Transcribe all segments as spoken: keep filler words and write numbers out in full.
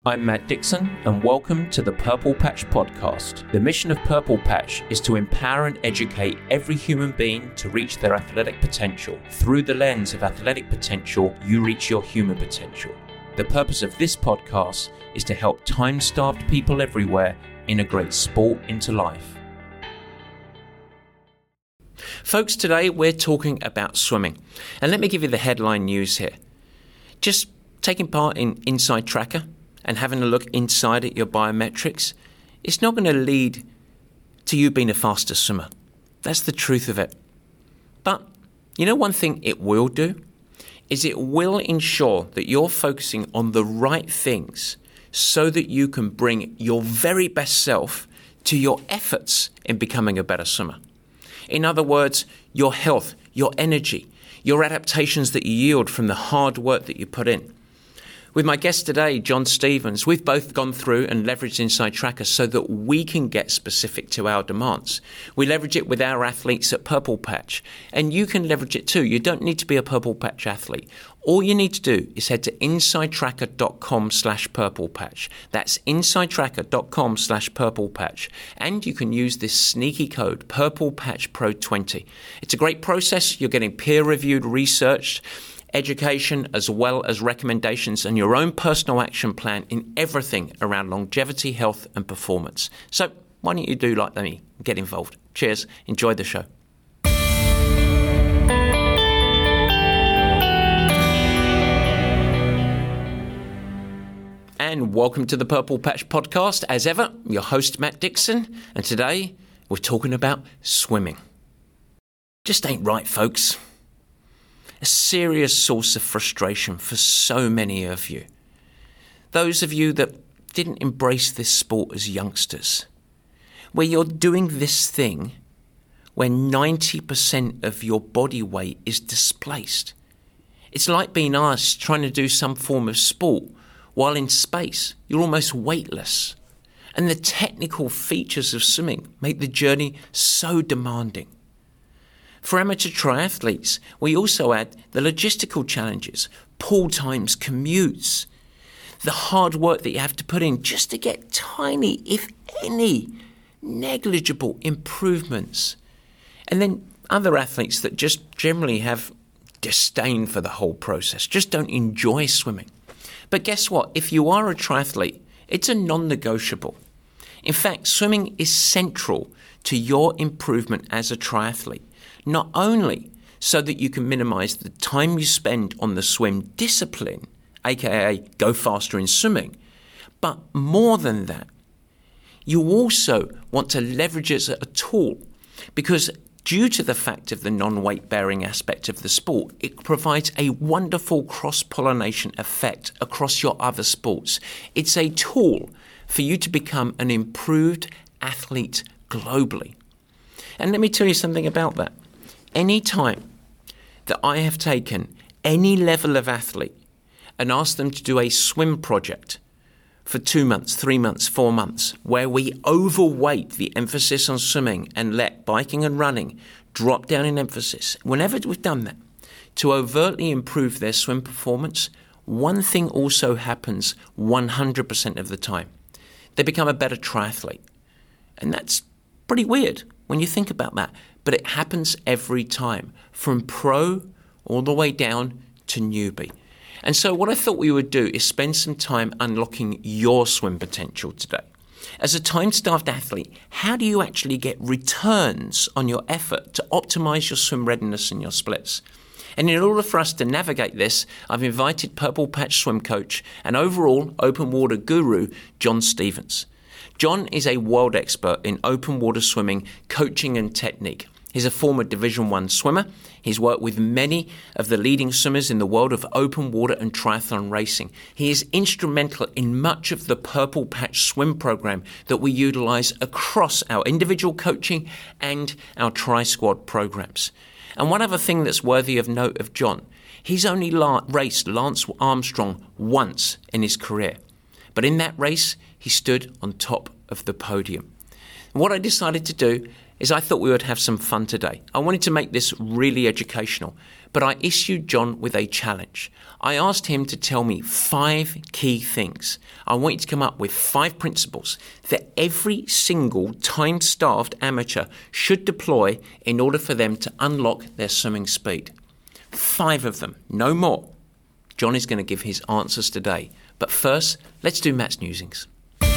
I'm Matt Dixon, and welcome to the Purple Patch Podcast. The mission of Purple Patch is to empower and educate every human being to reach their athletic potential. Through the lens of athletic potential, you reach your human potential. The purpose of this podcast is to help time-starved people everywhere integrate sport into life. Folks, today we're talking about swimming. And let me give you the headline news here. Just taking part in Inside Tracker and having a look inside at your biometrics, it's not going to lead to you being a faster swimmer. That's the truth of it. But you know one thing it will do? Is it will ensure that you're focusing on the right things so that you can bring your very best self to your efforts in becoming a better swimmer. In other words, your health, your energy, your adaptations that you yield from the hard work that you put in. With my guest today, John Stevens, we've both gone through and leveraged Inside Tracker so that we can get specific to our demands. We leverage it with our athletes at Purple Patch, and you can leverage it too. You don't need to be a Purple Patch athlete. All you need to do is head to insidetracker.com slash purple patch. That's insidetracker.com slash purple patch. And you can use this sneaky code, Purple Patch Pro twenty. It's a great process. You're getting peer-reviewed, researched education, as well as recommendations and your own personal action plan in everything around longevity, health, and performance. So why don't you do like me, get involved. Cheers. Enjoy the show. And welcome to the Purple Patch Podcast. As ever, your host, Matt Dixon. And today, we're talking about swimming. Just ain't right, folks. A serious source of frustration for so many of you. Those of you that didn't embrace this sport as youngsters, where you're doing this thing where ninety percent of your body weight is displaced. It's like being asked trying to do some form of sport while in space. You're almost weightless. And the technical features of swimming make the journey so demanding. For amateur triathletes, we also add the logistical challenges, pool times, commutes, the hard work that you have to put in just to get tiny, if any, negligible improvements. And then other athletes that just generally have disdain for the whole process, just don't enjoy swimming. But guess what? If you are a triathlete, it's a non-negotiable. In fact, swimming is central to your improvement as a triathlete. Not only so that you can minimize the time you spend on the swim discipline, aka go faster in swimming, but more than that, you also want to leverage it as a tool because due to the fact of the non-weight bearing aspect of the sport, it provides a wonderful cross-pollination effect across your other sports. It's a tool for you to become an improved athlete globally. And let me tell you something about that. Any time that I have taken any level of athlete and asked them to do a swim project for two months, three months, four months, where we overweight the emphasis on swimming and let biking and running drop down in emphasis, whenever we've done that, to overtly improve their swim performance, one thing also happens one hundred percent of the time. They become a better triathlete. And that's pretty weird when you think about that. But it happens every time, from pro all the way down to newbie. And so what I thought we would do is spend some time unlocking your swim potential today. As a time-starved athlete, how do you actually get returns on your effort to optimize your swim readiness and your splits? And in order for us to navigate this, I've invited Purple Patch swim coach and overall open water guru, John Stevens. John is a world expert in open water swimming, coaching and technique. He's a former Division One swimmer. He's worked with many of the leading swimmers in the world of open water and triathlon racing. He is instrumental in much of the Purple Patch swim program that we utilize across our individual coaching and our tri-squad programs. And one other thing that's worthy of note of John, he's only la- raced Lance Armstrong once in his career. But in that race, he stood on top of the podium. And what I decided to do is I thought we would have some fun today. I wanted to make this really educational, but I issued John with a challenge. I asked him to tell me five key things. I want you to come up with five principles that every single time-starved amateur should deploy in order for them to unlock their swimming speed. Five of them, no more. John is going to give his answers today. But first, let's do Matt's Newsings.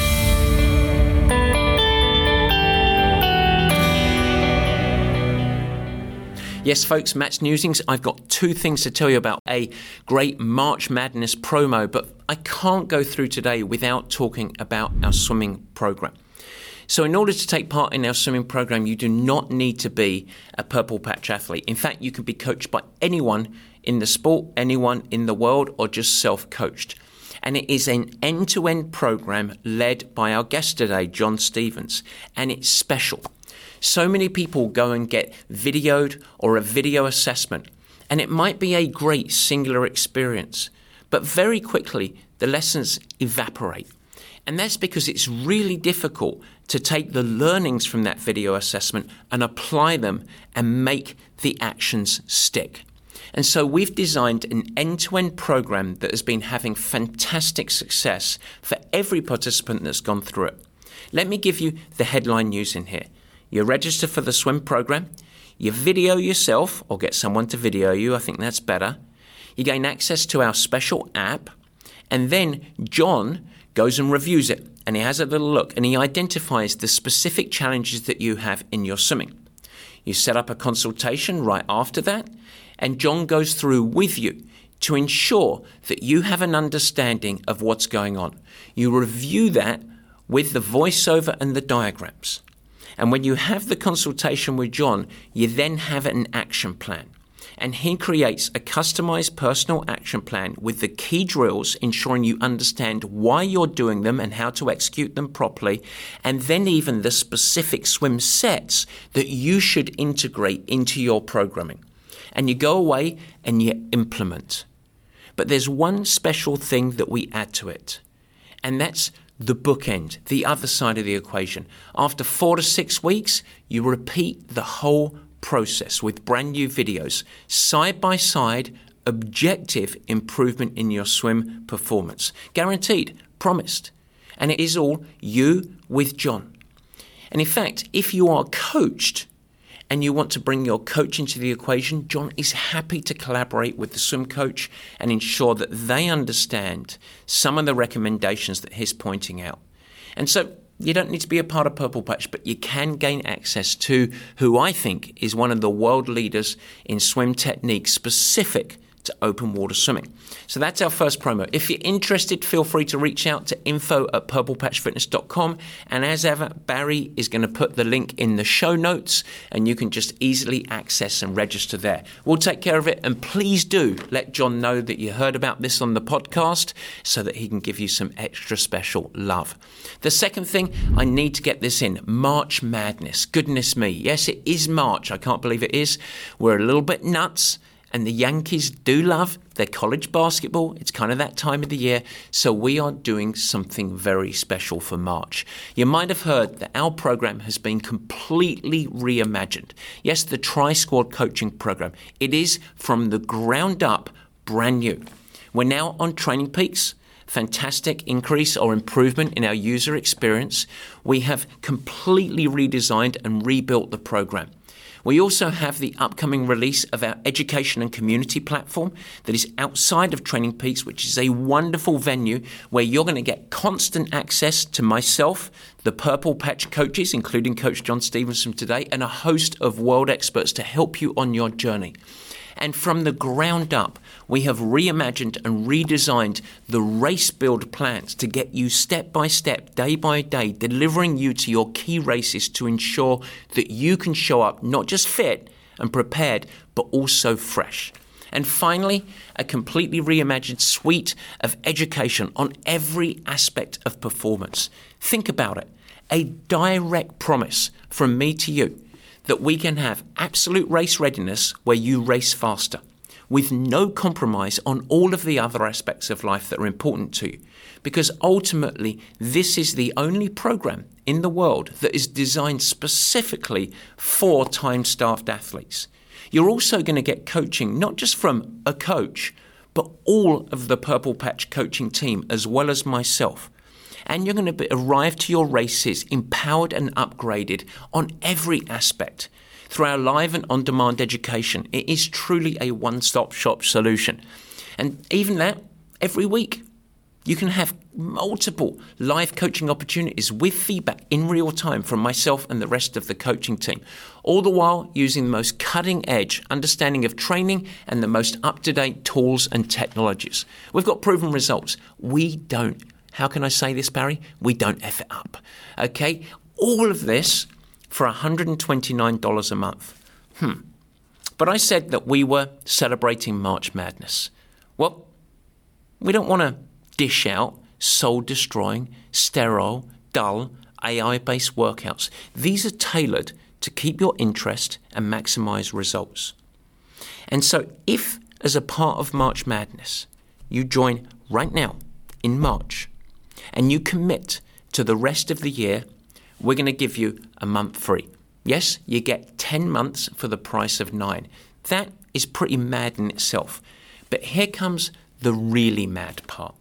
Yes, folks, Matt's Newsings. I've got two things to tell you about a great March Madness promo, but I can't go through today without talking about our swimming program. So in order to take part in our swimming program, you do not need to be a Purple Patch athlete. In fact, you can be coached by anyone in the sport, anyone in the world, or just self-coached. And it is an end-to-end program led by our guest today, John Stevens, and it's special. So many people go and get videoed or a video assessment, and it might be a great singular experience, but very quickly the lessons evaporate. And that's because it's really difficult to take the learnings from that video assessment and apply them and make the actions stick. And so we've designed an end-to-end program that has been having fantastic success for every participant that's gone through it. Let me give you the headline news in here. You register for the swim program, you video yourself or get someone to video you, I think that's better. You gain access to our special app, and then John goes and reviews it, and he has a little look, and he identifies the specific challenges that you have in your swimming. You set up a consultation right after that, and John goes through with you to ensure that you have an understanding of what's going on. You review that with the voiceover and the diagrams. And when you have the consultation with John, you then have an action plan. And he creates a customized personal action plan with the key drills, ensuring you understand why you're doing them and how to execute them properly, and then even the specific swim sets that you should integrate into your programming. And you go away and you implement. But there's one special thing that we add to it, and that's the bookend, the other side of the equation. After four to six weeks, you repeat the whole process with brand new videos, side by side, objective improvement in your swim performance. Guaranteed, promised. And it is all you with John. And in fact, if you are coached and you want to bring your coach into the equation, John is happy to collaborate with the swim coach and ensure that they understand some of the recommendations that he's pointing out. And so you don't need to be a part of Purple Patch, but you can gain access to who I think is one of the world leaders in swim techniques specific to open water swimming. So that's our first promo. If you're interested, feel free to reach out to info at purple patch fitness dot com. And as ever, Barry is going to put the link in the show notes, and you can just easily access and register there. We'll take care of it, and please do let John know that you heard about this on the podcast so that he can give you some extra special love. The second thing, I need to get this in. March Madness. Goodness me. Yes, it is March. I can't believe it is. We're a little bit nuts. And the Yankees do love their college basketball. It's kind of that time of the year. So we are doing something very special for March. You might have heard that our program has been completely reimagined. Yes, the Tri-Squad coaching program. It is from the ground up brand new. We're now on Training Peaks. Fantastic increase or improvement in our user experience. We have completely redesigned and rebuilt the program. We also have the upcoming release of our education and community platform that is outside of Training Peaks, which is a wonderful venue where you're going to get constant access to myself, the Purple Patch coaches, including Coach John Stevens from today, and a host of world experts to help you on your journey. And from the ground up, we have reimagined and redesigned the race build plans to get you step by step, day by day, delivering you to your key races to ensure that you can show up not just fit and prepared, but also fresh. And finally, a completely reimagined suite of education on every aspect of performance. Think about it. A direct promise from me to you that we can have absolute race readiness where you race faster. with no compromise on all of the other aspects of life that are important to you. Because ultimately, this is the only program in the world that is designed specifically for time-starved athletes. You're also going to get coaching, not just from a coach, but all of the Purple Patch coaching team, as well as myself. And you're going to be, arrive to your races empowered and upgraded on every aspect. Through our live and on-demand education, it is truly a one-stop shop solution. And even that, every week, you can have multiple live coaching opportunities with feedback in real time from myself and the rest of the coaching team, all the while using the most cutting-edge understanding of training and the most up-to-date tools and technologies. We've got proven results. We don't, how can I say this, Barry? We don't F it up, okay? All of this for one hundred twenty-nine dollars a month. Hmm. But I said that we were celebrating March Madness. Well, we don't want to dish out soul-destroying, sterile, dull, A I-based workouts. These are tailored to keep your interest and maximize results. And so if, as a part of March Madness, you join right now in March and you commit to the rest of the year, we're going to give you a month free. Yes, you get ten months for the price of nine. That is pretty mad in itself. But here comes the really mad part.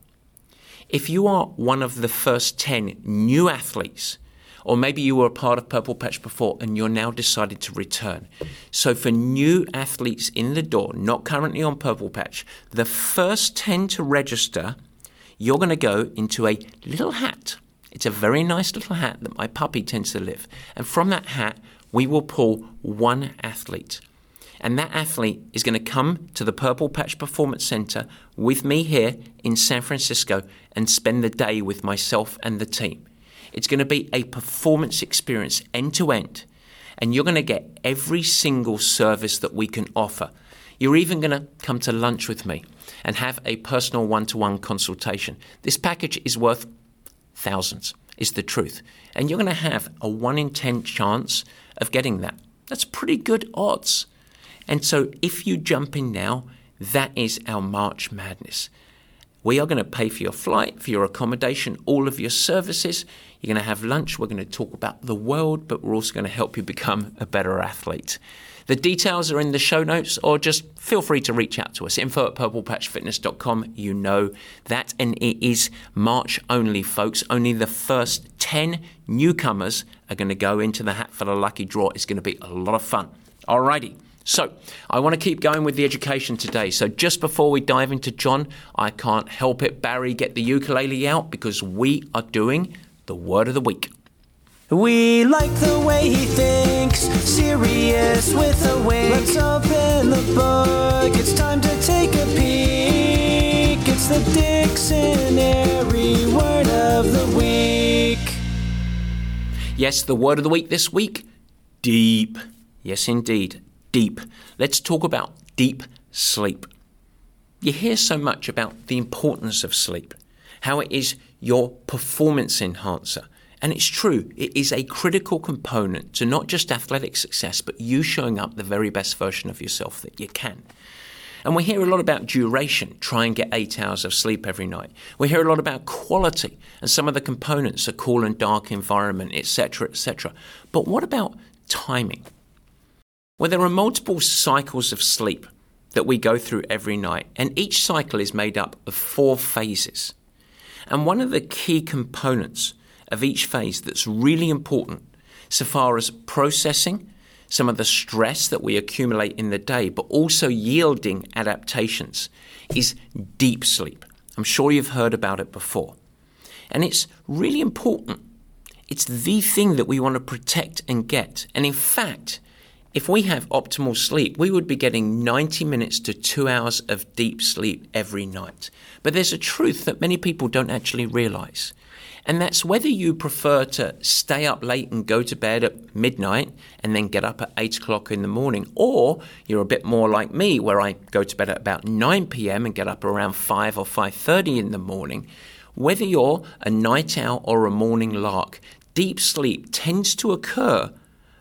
If you are one of the first ten new athletes, or maybe you were a part of Purple Patch before and you're now decided to return. So for new athletes in the door, not currently on Purple Patch, the first ten to register, you're going to go into a little hat. It's a very nice little hat that my puppy tends to live. And from that hat, we will pull one athlete. And that athlete is going to come to the Purple Patch Performance Center with me here in San Francisco and spend the day with myself and the team. It's going to be a performance experience end to end. And you're going to get every single service that we can offer. You're even going to come to lunch with me and have a personal one-to-one consultation. This package is worth thousands, is the truth. And you're going to have a one in ten chance of getting that. That's pretty good odds. And so if you jump in now, that is our March Madness. We are going to pay for your flight, for your accommodation, all of your services. You're going to have lunch. We're going to talk about the world, but we're also going to help you become a better athlete. The details are in the show notes, or just feel free to reach out to us. Info at purple patch fitness dot com. You know that. And it is March only, folks. Only the first ten newcomers are going to go into the hat for the lucky draw. It's going to be a lot of fun. Alrighty. So I want to keep going with the education today. So just before we dive into John, I can't help it, Barry, get the ukulele out because we are doing the word of the week. We like the way he thinks, serious with a wink. Let's open the book, it's time to take a peek. It's the Dictionary Word of the Week. Yes, the word of the week this week, deep. Yes, indeed. Deep. Let's talk about deep sleep. You hear so much about the importance of sleep, how it is your performance enhancer. And it's true, it is a critical component to not just athletic success, but you showing up the very best version of yourself that you can. And we hear a lot about duration, try and get eight hours of sleep every night. We hear a lot about quality and some of the components, a cool and dark environment, et cetera, et cetera. But what about timing? Well, there are multiple cycles of sleep that we go through every night, and each cycle is made up of four phases. And one of the key components of each phase that's really important, so far as processing some of the stress that we accumulate in the day, but also yielding adaptations, is deep sleep. I'm sure you've heard about it before. And it's really important. It's the thing that we want to protect and get. And in fact, if we have optimal sleep, we would be getting ninety minutes to two hours of deep sleep every night. But there's a truth that many people don't actually realize. And that's whether you prefer to stay up late and go to bed at midnight and then get up at eight o'clock in the morning, or you're a bit more like me where I go to bed at about nine p.m. and get up around five or five thirty in the morning. Whether you're a night owl or a morning lark, deep sleep tends to occur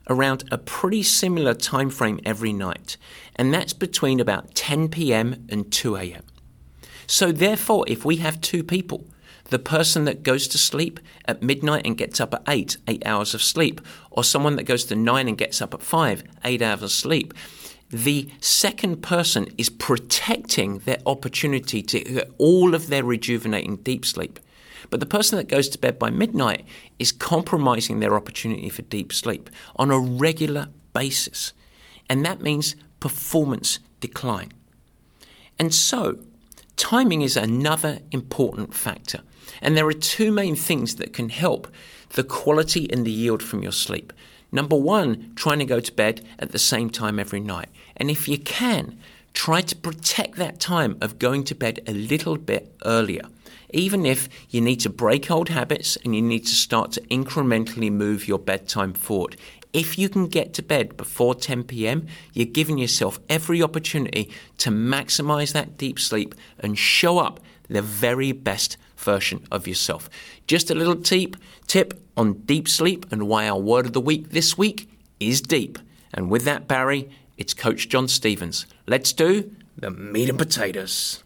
around a pretty similar time frame every night, and that's between about ten p.m. and two a.m. So therefore, if we have two people, the person that goes to sleep at midnight and gets up at eight, eight hours of sleep, or someone that goes to nine and gets up at five, eight hours of sleep, the second person is protecting their opportunity to get all of their rejuvenating deep sleep. But the person that goes to bed by midnight is compromising their opportunity for deep sleep on a regular basis. And that means performance decline. And so, timing is another important factor. And there are two main things that can help the quality and the yield from your sleep. Number one, trying to go to bed at the same time every night. And if you can, try to protect that time of going to bed a little bit earlier. Even if you need to break old habits and you need to start to incrementally move your bedtime forward. If you can get to bed before ten p.m., you're giving yourself every opportunity to maximize that deep sleep and show up the very best version of yourself. Just a little tip, tip on deep sleep and why our word of the week this week is deep. And with that, Barry, it's Coach John Stevens. Let's do the meat and potatoes.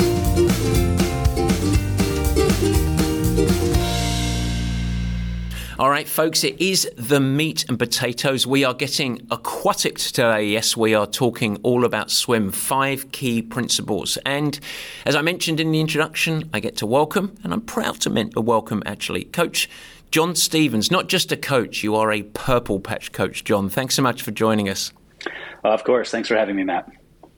All right, folks, it is the meat and potatoes. We are getting aquatic today. Yes, we are talking all about swim, five key principles. And as I mentioned in the introduction, I get to welcome, and I'm proud to welcome actually, Coach John Stevens. Not just a coach, you are a Purple Patch coach, John. Thanks so much for joining us. Uh, of course. Thanks for having me, Matt.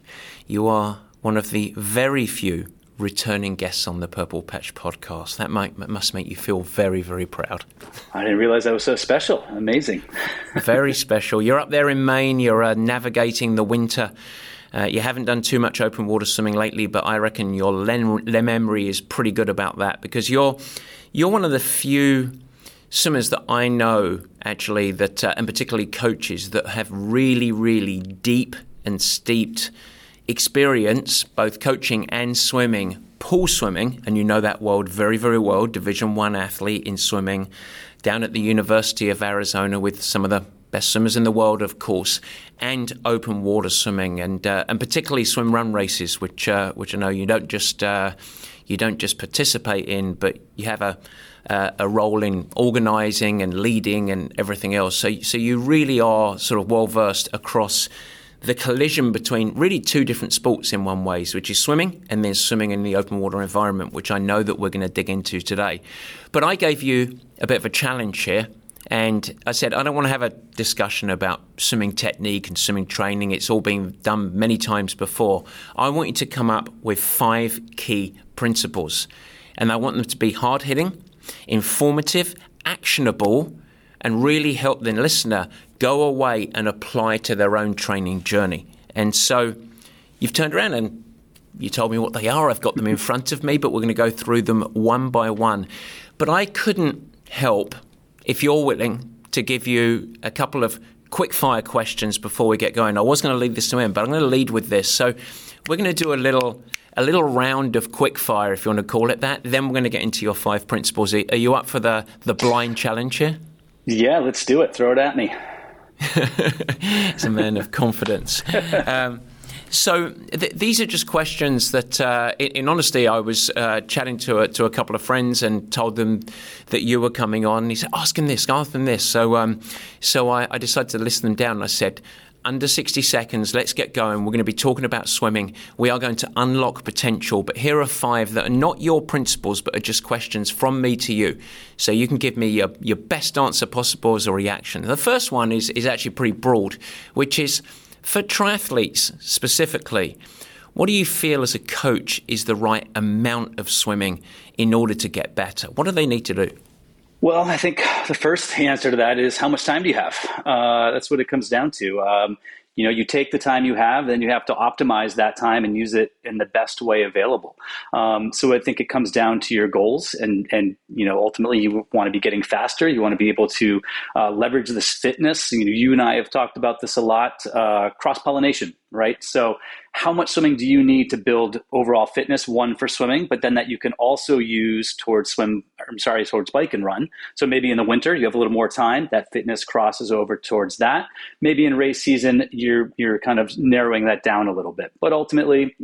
You are one of the very few returning guests on the Purple Patch podcast. That might must make you feel very, very proud. I didn't realize that was so special. Amazing. Very special. You're up there in Maine. You're uh, navigating the winter. Uh, you haven't done too much open water swimming lately, but I reckon your lem- memory is pretty good about that because you're you're one of the few swimmers that I know actually that, uh, and particularly coaches that have really, really deep and steeped experience, both coaching and swimming, pool swimming, and you know that world very, very well, Division One athlete in swimming, down at the University of Arizona with some of the best swimmers in the world, of course, and open water swimming, and uh, and particularly swim run races, which uh, which I know you don't just uh, you don't just participate in, but you have a uh, a role in organising and leading and everything else. So so you really are sort of well versed across the collision between really two different sports in one way, which is swimming and then swimming in the open water environment, which I know that we're going to dig into today. But I gave you a bit of a challenge here, and I said I don't want to have a discussion about swimming technique and swimming training. It's all been done many times before. I want you to come up with five key principles, and I want them to be hard-hitting, informative, actionable, and really help the listener go away and apply to their own training journey. And so you've turned around and you told me what they are. I've got them in front of me, but we're going to go through them one by one. But I couldn't help, if you're willing, to give you a couple of quick fire questions before we get going. I was going to leave this to him, but I'm going to lead with this. So we're going to do a little a little round of quick fire, if you want to call it that. Then we're going to get into your five principles. Are you up for the, the blind challenge here? Yeah, let's do it. Throw it at me. It's a man of confidence. Um, so th- these are just questions that, uh, in, in honesty, I was uh, chatting to a, to a couple of friends and told them that you were coming on. And he said, ask him this, ask him this. So um, so I, I decided to list them down. And I said, under sixty seconds, let's get going. We're going to be talking about swimming. We are going to unlock potential. But here are five that are not your principles, but are just questions from me to you. So you can give me your, your best answer possible as a reaction. The first one is, is actually pretty broad, which is for triathletes specifically, what do you feel as a coach is the right amount of swimming in order to get better? What do they need to do? Well, I think the first answer to that is how much time do you have? Uh, that's what it comes down to. Um, You know, you take the time you have, then you have to optimize that time and use it in the best way available. Um, so I think it comes down to your goals, and, and you know, ultimately you want to be getting faster. You want to be able to uh, leverage this fitness. You know, you and I have talked about this a lot, uh, cross-pollination, right? So how much swimming do you need to build overall fitness, one for swimming, but then that you can also use towards swim, I'm sorry, towards bike and run. So maybe in the winter, you have a little more time, that fitness crosses over towards that. Maybe in race season, you're, you're kind of narrowing that down a little bit. But ultimately,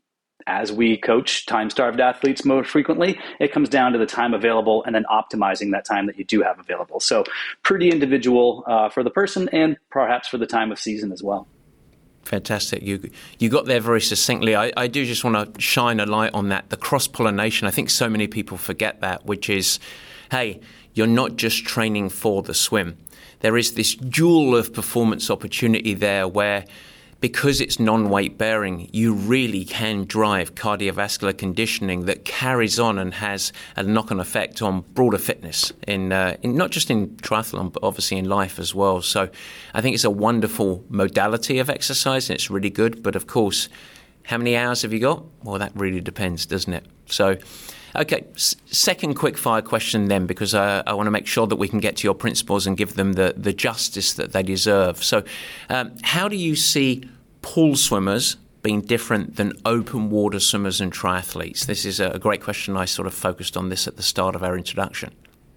as we coach time-starved athletes more frequently, it comes down to the time available and then optimizing that time that you do have available. So pretty individual uh, for the person and perhaps for the time of season as well. Fantastic. You you got there very succinctly. I, I do just want to shine a light on that. The cross-pollination, I think so many people forget that, which is, hey, you're not just training for the swim. There is this jewel of performance opportunity there where, because it's non-weight bearing, you really can drive cardiovascular conditioning that carries on and has a knock-on effect on broader fitness, in, uh, in not just in triathlon, but obviously in life as well. So I think it's a wonderful modality of exercise, and it's really good. But of course, how many hours have you got? Well, that really depends, doesn't it? So, okay, S- second quick-fire question then, because uh, I want to make sure that we can get to your principles and give them the, the justice that they deserve. So um, how do you see pool swimmers being different than open water swimmers and triathletes? This is a great question. I sort of focused on this at the start of our introduction.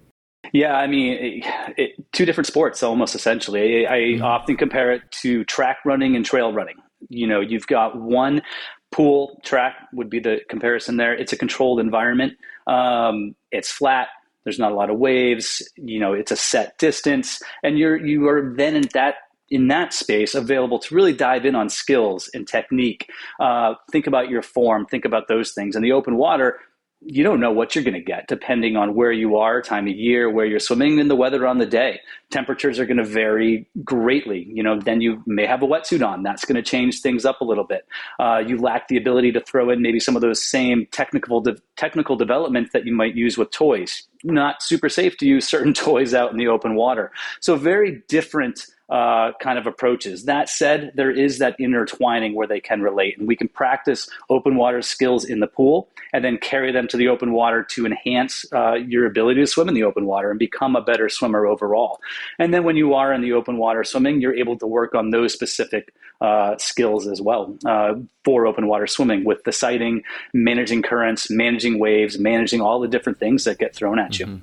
Yeah, I mean, it, it, two different sports almost essentially. I, I mm-hmm. often compare it to track running and trail running. You know, you've got one pool, track would be the comparison there. It's a controlled environment. Um, it's flat. There's not a lot of waves. You know, it's a set distance, and you're you are then in that in that space available to really dive in on skills and technique. Uh, think about your form. Think about those things. In the open water, you don't know what you're going to get depending on where you are, time of year, where you're swimming, and the weather on the day. Temperatures are going to vary greatly. You know, then you may have a wetsuit on. That's going to change things up a little bit. Uh, you lack the ability to throw in maybe some of those same technical de- technical developments that you might use with toys. Not super safe to use certain toys out in the open water. So very different Uh, kind of approaches. That said, there is that intertwining where they can relate, and we can practice open water skills in the pool and then carry them to the open water to enhance uh, your ability to swim in the open water and become a better swimmer overall. And then when you are in the open water swimming, you're able to work on those specific uh, skills as well uh, for open water swimming, with the sighting, managing currents, managing waves, managing all the different things that get thrown at mm-hmm. you.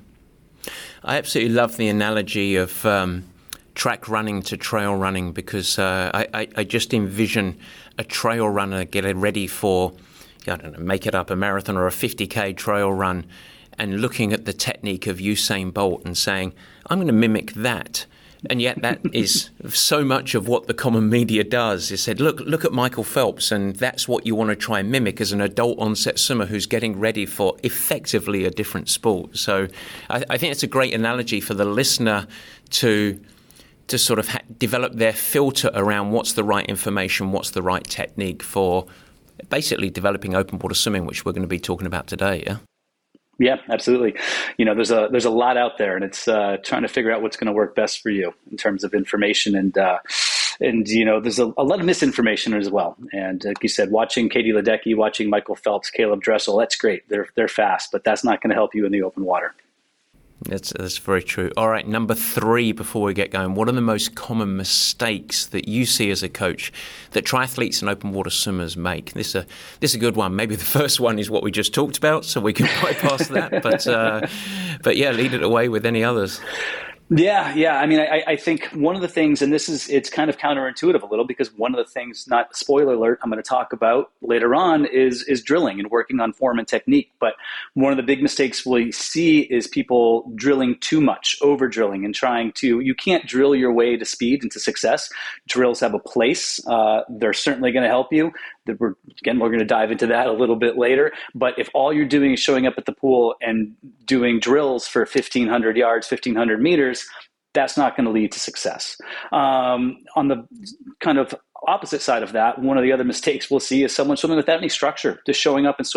I absolutely love the analogy of um track running to trail running, because uh, I, I, I just envision a trail runner getting ready for, I don't know, make it up, a marathon or a fifty K trail run, and looking at the technique of Usain Bolt and saying, I'm going to mimic that. And yet that is so much of what the common media does. It said, look, look at Michael Phelps, and that's what you want to try and mimic as an adult onset swimmer who's getting ready for effectively a different sport. So I, I think it's a great analogy for the listener to to sort of ha- develop their filter around what's the right information, what's the right technique for basically developing open water swimming, which we're going to be talking about today, yeah? Yeah, absolutely. You know, there's a there's a lot out there, and it's uh, trying to figure out what's going to work best for you in terms of information. And, uh, and you know, there's a, a lot of misinformation as well. And like you said, watching Katie Ledecky, watching Michael Phelps, Caleb Dressel, that's great. They're, they're fast, but that's not going to help you in the open water. That's that's very true. All right, number three, before we get going, what are the most common mistakes that you see as a coach that triathletes and open water swimmers make? This is a, this is a good one. Maybe the first one is what we just talked about, so we can bypass that. But, uh, but yeah, lead it away with any others. Yeah, yeah. I mean, I, I think one of the things, and this is, it's kind of counterintuitive a little, because one of the things, not spoiler alert, I'm going to talk about later on is, is drilling and working on form and technique. But one of the big mistakes we see is people drilling too much, over drilling, and trying to, you can't drill your way to speed and to success. Drills have a place. Uh, they're certainly going to help you. We're, again, we're going to dive into that a little bit later. But if all you're doing is showing up at the pool and doing drills for fifteen hundred yards, fifteen hundred meters, that's not going to lead to success. Um, on the kind of opposite side of that, one of the other mistakes we'll see is someone swimming without any structure, just showing up and swimming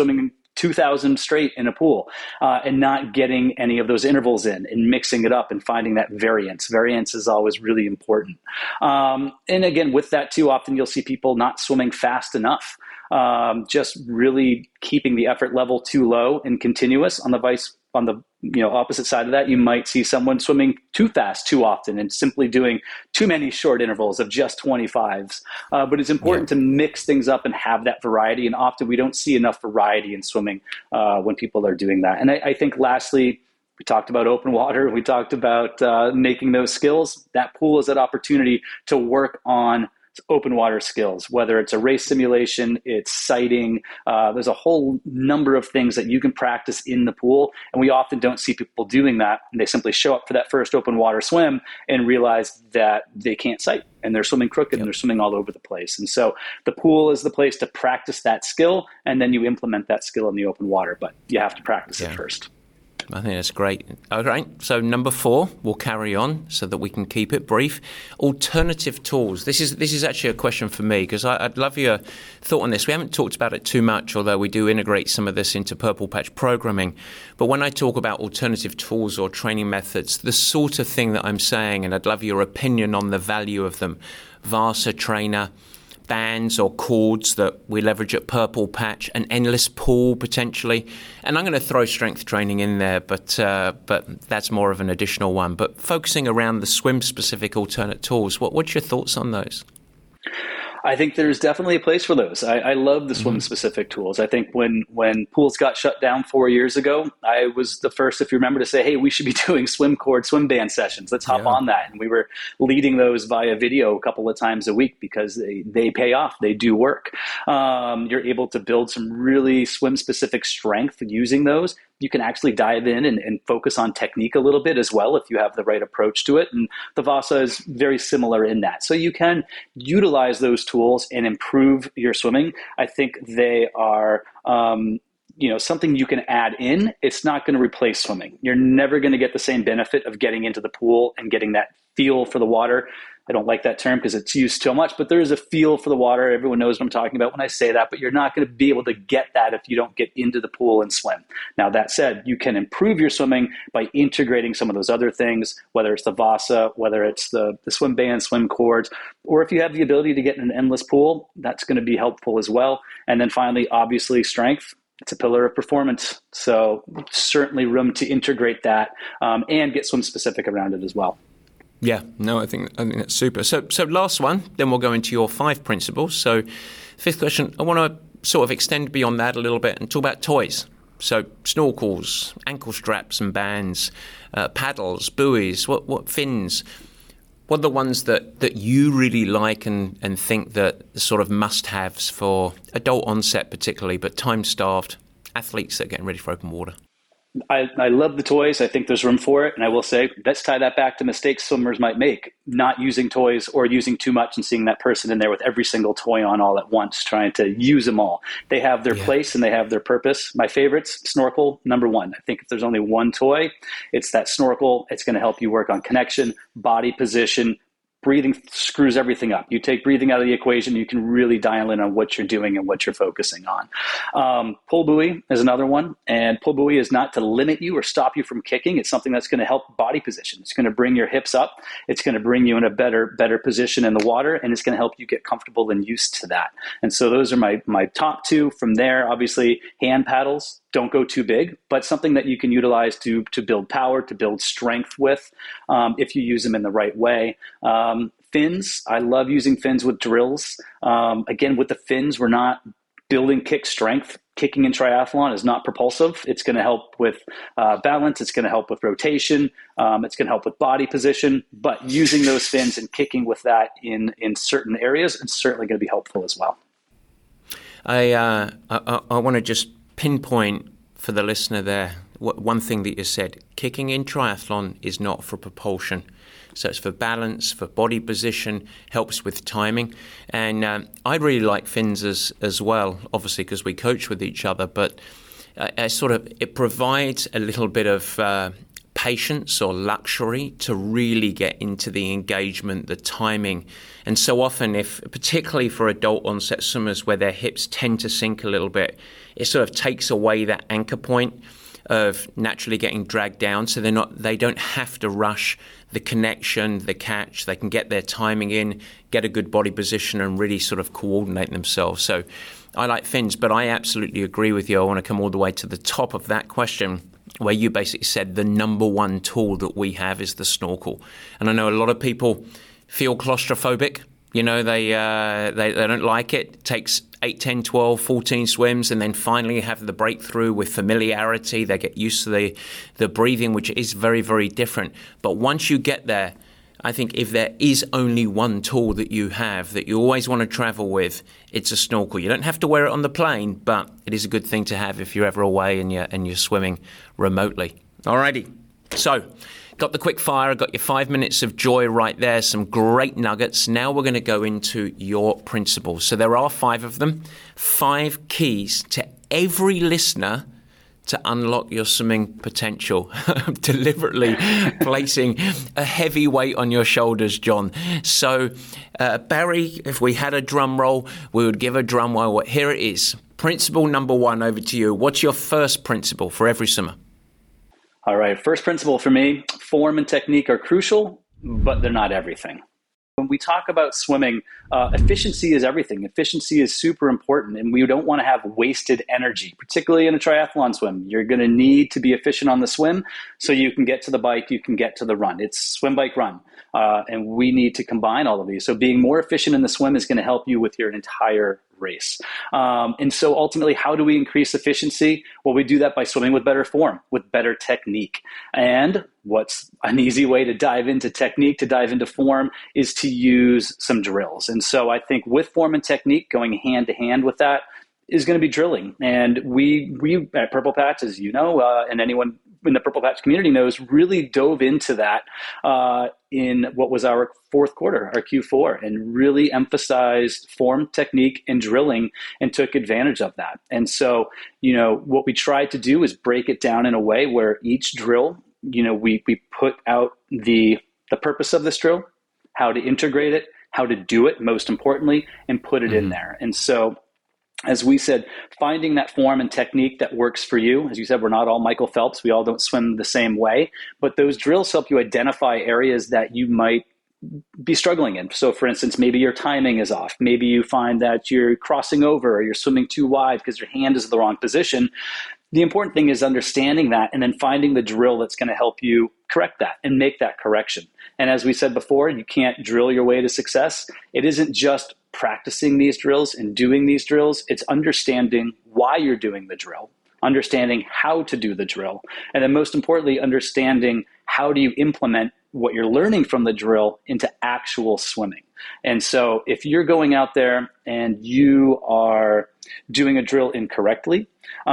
two thousand straight in a pool uh, and not getting any of those intervals in and mixing it up and finding that variance. Variance is always really important. Um, and again, with that too, often you'll see people not swimming fast enough. Um, just really keeping the effort level too low and continuous. On the vice, on the you know opposite side of that, you might see someone swimming too fast too often and simply doing too many short intervals of just twenty-fives. Uh, but it's important yeah. to mix things up and have that variety. And often we don't see enough variety in swimming uh, when people are doing that. And I, I think lastly, we talked about open water. We talked about uh, making those skills. That pool is that opportunity to work on open water skills, whether it's a race simulation, it's sighting. Uh, there's a whole number of things that you can practice in the pool. And we often don't see people doing that. And they simply show up for that first open water swim and realize that they can't sight and they're swimming crooked yep. and they're swimming all over the place. And so the pool is the place to practice that skill. And then you implement that skill in the open water, but you have to practice yeah. it first. I think that's great. Okay, so number four, we'll carry on so that we can keep it brief. Alternative tools. This is this is actually a question for me because I'd love your thought on this. We haven't talked about it too much, although we do integrate some of this into Purple Patch programming. But when I talk about alternative tools or training methods, the sort of thing that I'm saying, and I'd love your opinion on the value of them, Vasa Trainer, bands or cords that we leverage at Purple Patch, an endless pool potentially, and I'm going to throw strength training in there, but uh, but that's more of an additional one. But focusing around the swim-specific alternate tools, what what's your thoughts on those? I think there's definitely a place for those. I, I love the swim-specific tools. I think when when pools got shut down four years ago, I was the first, if you remember, to say, hey, we should be doing swim cord, swim band sessions. Let's hop yeah. on that. And we were leading those via video a couple of times a week because they, they pay off. They do work. Um, you're able to build some really swim-specific strength using those. You can actually dive in and, and focus on technique a little bit as well if you have the right approach to it. And the Vasa is very similar in that. So you can utilize those tools and improve your swimming. I think they are um, you know, something you can add in. It's not going to replace swimming. You're never going to get the same benefit of getting into the pool and getting that feel for the water. I don't like that term because it's used so much, but there is a feel for the water. Everyone knows what I'm talking about when I say that, but you're not going to be able to get that if you don't get into the pool and swim. Now, that said, you can improve your swimming by integrating some of those other things, whether it's the Vasa, whether it's the, the swim band, swim cords, or if you have the ability to get in an endless pool, that's going to be helpful as well. And then finally, obviously, strength. It's a pillar of performance. So certainly room to integrate that um, and get swim specific around it as well. Yeah, no, I think I think that's super. So, so last one, then we'll go into your five principles. So, fifth question, I want to sort of extend beyond that a little bit and talk about toys. So, snorkels, ankle straps and bands, uh, paddles, buoys, what what fins. What are the ones that, that you really like and, and think that the sort of must-haves for adult onset particularly, but time-starved athletes that are getting ready for open water? I, I love the toys. I think there's room for it. And I will say, let's tie that back to mistakes swimmers might make, not using toys or using too much and seeing that person in there with every single toy on all at once, trying to use them all. They have their yeah. place and they have their purpose. My favorites, snorkel, number one. I think if there's only one toy, it's that snorkel. It's going to help you work on connection, body position. Breathing screws everything up. You take breathing out of the equation, you can really dial in on what you're doing and what you're focusing on. Um, pull buoy is another one. And pull buoy is not to limit you or stop you from kicking. It's something that's going to help body position. It's going to bring your hips up. It's going to bring you in a better, better position in the water. And it's going to help you get comfortable and used to that. And so those are my, my top two. From there, obviously, hand paddles. Don't go too big, but something that you can utilize to to build power, to build strength with, um, if you use them in the right way. Um, fins, I love using fins with drills. Um, again, with the fins, we're not building kick strength. Kicking in triathlon is not propulsive. It's going to help with uh, balance. It's going to help with rotation. Um, it's going to help with body position. But using those fins and kicking with that in in certain areas is certainly going to be helpful as well. I uh, I, I want to just pinpoint for the listener there one thing that you said. Kicking in triathlon is not for propulsion. So it's for balance, for body position, helps with timing. And um, I really like fins as, as well, obviously because we coach with each other, but uh, I sort of it provides a little bit of uh, patience or luxury to really get into the engagement, the timing. And so often, if particularly for adult onset swimmers where their hips tend to sink a little bit, it sort of takes away that anchor point of naturally getting dragged down, so they're not they don't have to rush the connection, the catch. They can get their timing in, get a good body position, and really sort of coordinate themselves. So I like fins, but I absolutely agree with you. I want to come all the way to the top of that question, where you basically said the number one tool that we have is the snorkel. And I know a lot of people feel claustrophobic. You know, they, uh, they they don't like it. It takes eight, ten, twelve, fourteen swims, and then finally have the breakthrough with familiarity. They get used to the, the breathing, which is very, very different. But once you get there, I think if there is only one tool that you have that you always want to travel with, it's a snorkel. You don't have to wear it on the plane, but it is a good thing to have if you're ever away and you're, and you're swimming remotely. Alrighty, so got the quick fire, got your five minutes of joy right there, some great nuggets. Now we're going to go into your principles. So there are five of them, five keys to every listener to unlock your swimming potential. Deliberately placing a heavy weight on your shoulders, John. So, uh, Barry, if we had a drum roll, we would give a drum roll. Here it is. Principle number one, over to you. What's your first principle for every swimmer? All right. First principle for me, form and technique are crucial, but they're not everything. When we talk about swimming, uh, efficiency is everything. Efficiency is super important, and we don't want to have wasted energy, particularly in a triathlon swim. You're going to need to be efficient on the swim so you can get to the bike, you can get to the run. It's swim, bike, run, uh, and we need to combine all of these. So being more efficient in the swim is going to help you with your entire race. Um, and so ultimately, how do we increase efficiency? Well, we do that by swimming with better form, with better technique. And what's an easy way to dive into technique, to dive into form, is to use some drills. And so I think with form and technique going hand to hand with that is going to be drilling. And we, we at Purple Patch, as you know, uh, and anyone in the Purple Patch community knows, really dove into that uh, in what was our fourth quarter, our Q four, and really emphasized form, technique, and drilling, and took advantage of that. And so, you know, what we tried to do is break it down in a way where each drill, you know, we we put out the the purpose of this drill, how to integrate it, how to do it, most importantly, and put it mm-hmm. in there. And so, as we said, finding that form and technique that works for you. As you said, we're not all Michael Phelps. We all don't swim the same way. But those drills help you identify areas that you might be struggling in. So, for instance, maybe your timing is off. Maybe you find that you're crossing over or you're swimming too wide because your hand is in the wrong position. The important thing is understanding that and then finding the drill that's going to help you correct that and make that correction. And as we said before, you can't drill your way to success. It isn't just practicing these drills and doing these drills. It's understanding why you're doing the drill, understanding how to do the drill, and then most importantly, understanding how do you implement what you're learning from the drill into actual swimming. And so if you're going out there and you are doing a drill incorrectly,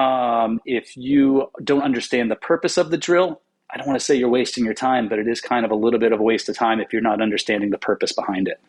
um, if you don't understand the purpose of the drill, I don't want to say you're wasting your time, but it is kind of a little bit of a waste of time if you're not understanding the purpose behind it.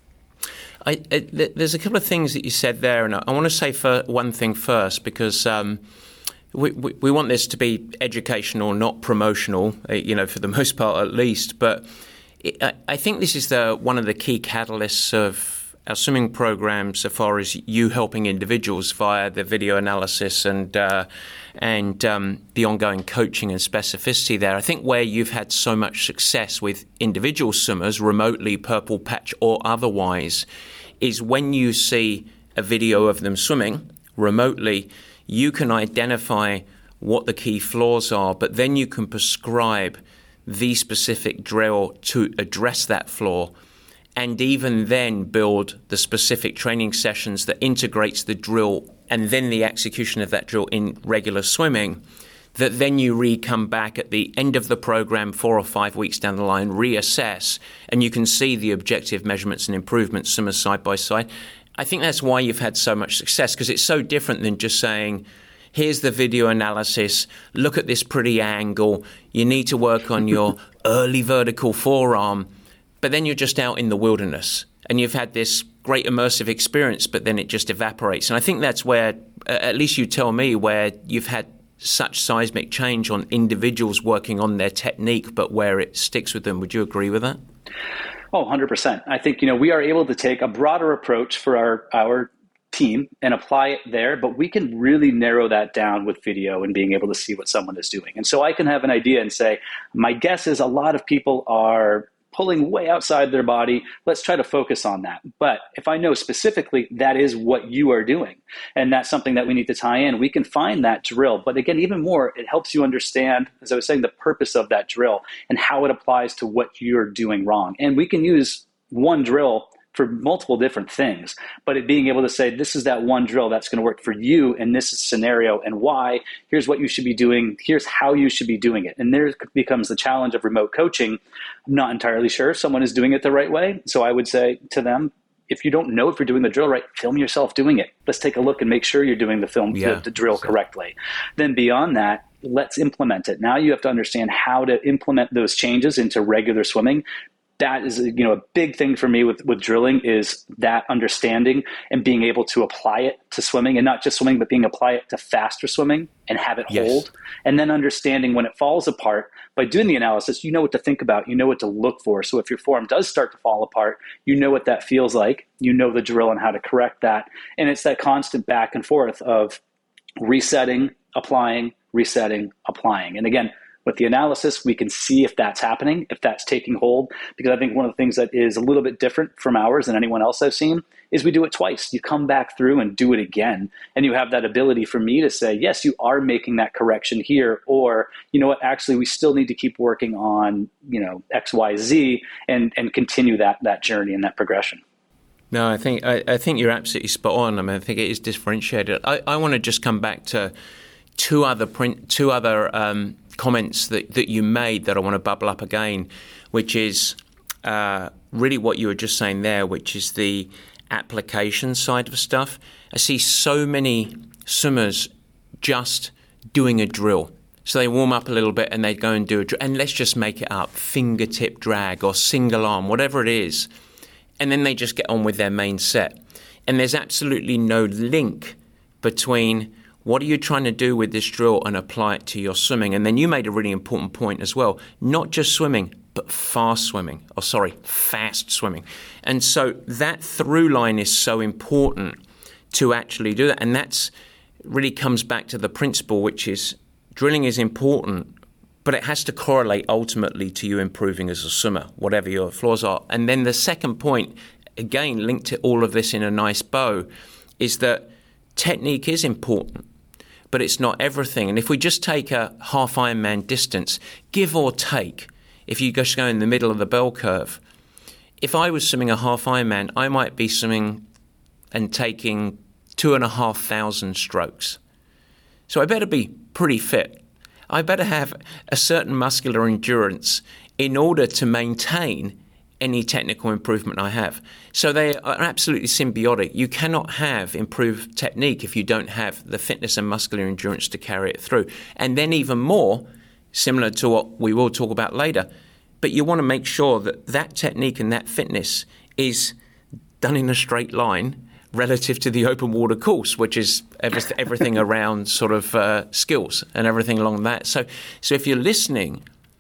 I, I, there's a couple of things that you said there, and I want to say for one thing first, because um, we, we, we want this to be educational, not promotional, you know, for the most part at least. But it, I, I think this is the one of the key catalysts of our swimming program, so far as you helping individuals via the video analysis and uh, and um, the ongoing coaching and specificity there. I think where you've had so much success with individual swimmers, remotely, Purple Patch or otherwise, is when you see a video of them swimming remotely, you can identify what the key flaws are, but then you can prescribe the specific drill to address that flaw, and even then build the specific training sessions that integrates the drill and then the execution of that drill in regular swimming, that then you re-come back at the end of the program, four or five weeks down the line, reassess, and you can see the objective measurements and improvements swimmers side by side. I think that's why you've had so much success, because it's so different than just saying, here's the video analysis, look at this pretty angle, you need to work on your early vertical forearm, but then you're just out in the wilderness and you've had this great immersive experience, but then it just evaporates. And I think that's where, at least you tell me, where you've had such seismic change on individuals working on their technique, but where it sticks with them. Would you agree with that? Oh, one hundred percent. I think, you know, we are able to take a broader approach for our, our team and apply it there, but we can really narrow that down with video and being able to see what someone is doing. And so I can have an idea and say, my guess is a lot of people are pulling way outside their body. Let's try to focus on that. But if I know specifically that is what you are doing, and that's something that we need to tie in, we can find that drill. But again, even more, it helps you understand, as I was saying, the purpose of that drill and how it applies to what you're doing wrong. And we can use one drill for multiple different things, but it being able to say, this is that one drill that's going to work for you in this scenario and why, here's what you should be doing, here's how you should be doing it. And there becomes the challenge of remote coaching. I'm not entirely sure if someone is doing it the right way. So I would say to them, if you don't know if you're doing the drill right, film yourself doing it. Let's take a look and make sure you're doing the film, yeah, the, the drill so. correctly. Then beyond that, let's implement it. Now you have to understand how to implement those changes into regular swimming. That is, you know, a big thing for me with, with drilling is that understanding and being able to apply it to swimming, and not just swimming, but being apply it to faster swimming and have it yes. hold. And then understanding when it falls apart, by doing the analysis, you know what to think about, you know what to look for. So if your form does start to fall apart, you know what that feels like, you know the drill and how to correct that. And it's that constant back and forth of resetting, applying, resetting, applying. And again, with the analysis, we can see if that's happening, if that's taking hold, because I think one of the things that is a little bit different from ours than anyone else I've seen is we do it twice. You come back through and do it again, and you have that ability for me to say, yes, you are making that correction here, or, you know what, actually, we still need to keep working on, you know, X, Y, Z, and, and continue that that journey and that progression. No, I think I, I think you're absolutely spot on. I mean, I think it is differentiated. I, I want to just come back to two other print, two other um, comments that, that you made that I want to bubble up again, which is uh, really what you were just saying there, which is the application side of stuff. I see so many swimmers just doing a drill. So they warm up a little bit and they go and do a drill. And let's just make it up, fingertip drag or single arm, whatever it is. And then they just get on with their main set. And there's absolutely no link between what are you trying to do with this drill and apply it to your swimming? And then you made a really important point as well, not just swimming, but fast swimming, or sorry, fast swimming. And so that through line is so important to actually do that. And that's really comes back to the principle, which is drilling is important, but it has to correlate ultimately to you improving as a swimmer, whatever your flaws are. And then the second point, again, linked to all of this in a nice bow, is that technique is important, but it's not everything. And if we just take a half Ironman distance, give or take, if you just go in the middle of the bell curve, if I was swimming a half Ironman, I might be swimming and taking two and a half thousand strokes. So I better be pretty fit. I better have a certain muscular endurance in order to maintain any technical improvement I have. So they are absolutely symbiotic. You cannot have improved technique if you don't have the fitness and muscular endurance to carry it through. And then even more, similar to what we will talk about later, but you want to make sure that that technique and that fitness is done in a straight line relative to the open water course, which is everything, everything around sort of uh, skills and everything along that. So, so if you're listening,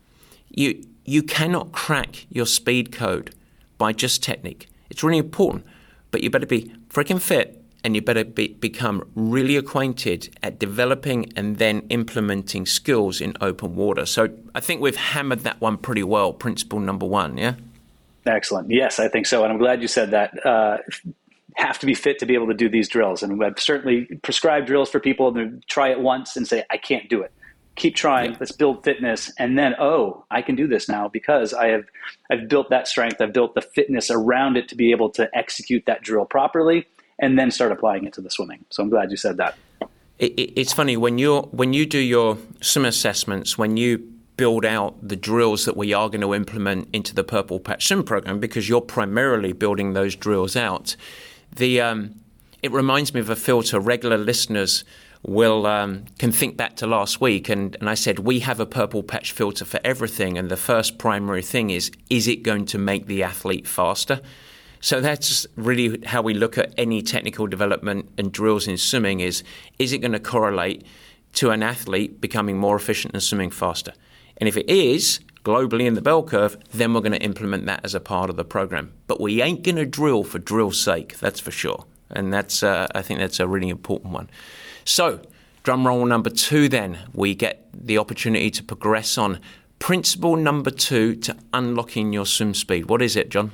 you you cannot crack your speed code by just technique. It's really important, but you better be freaking fit and you better be, become really acquainted at developing and then implementing skills in open water. So I think we've hammered that one pretty well, principle number one, yeah? Excellent. Yes, I think so. And I'm glad you said that. Uh, have to be fit to be able to do these drills. And I've certainly prescribed drills for people to try it once and say, I can't do it. Keep trying, yeah. Let's build fitness. And then, oh, I can do this now because I have I've built that strength. I've built the fitness around it to be able to execute that drill properly and then start applying it to the swimming. So I'm glad you said that. It, it, it's funny, when you're when you do your swim assessments, when you build out the drills that we are going to implement into the Purple Patch Swim program, because you're primarily building those drills out, the um, it reminds me of a filter. Regular listeners will um, can think back to last week, and, and I said we have a Purple Patch filter for everything, and the first primary thing is, is it going to make the athlete faster? So that's really how we look at any technical development and drills in swimming is, is it going to correlate to an athlete becoming more efficient and swimming faster? And if it is globally in the bell curve, then we're going to implement that as a part of the program. But we ain't going to drill for drill's sake, that's for sure. And that's uh, I think that's a really important one. So, drum roll number two then, we get the opportunity to progress on principle number two to unlocking your swim speed. What is it, John?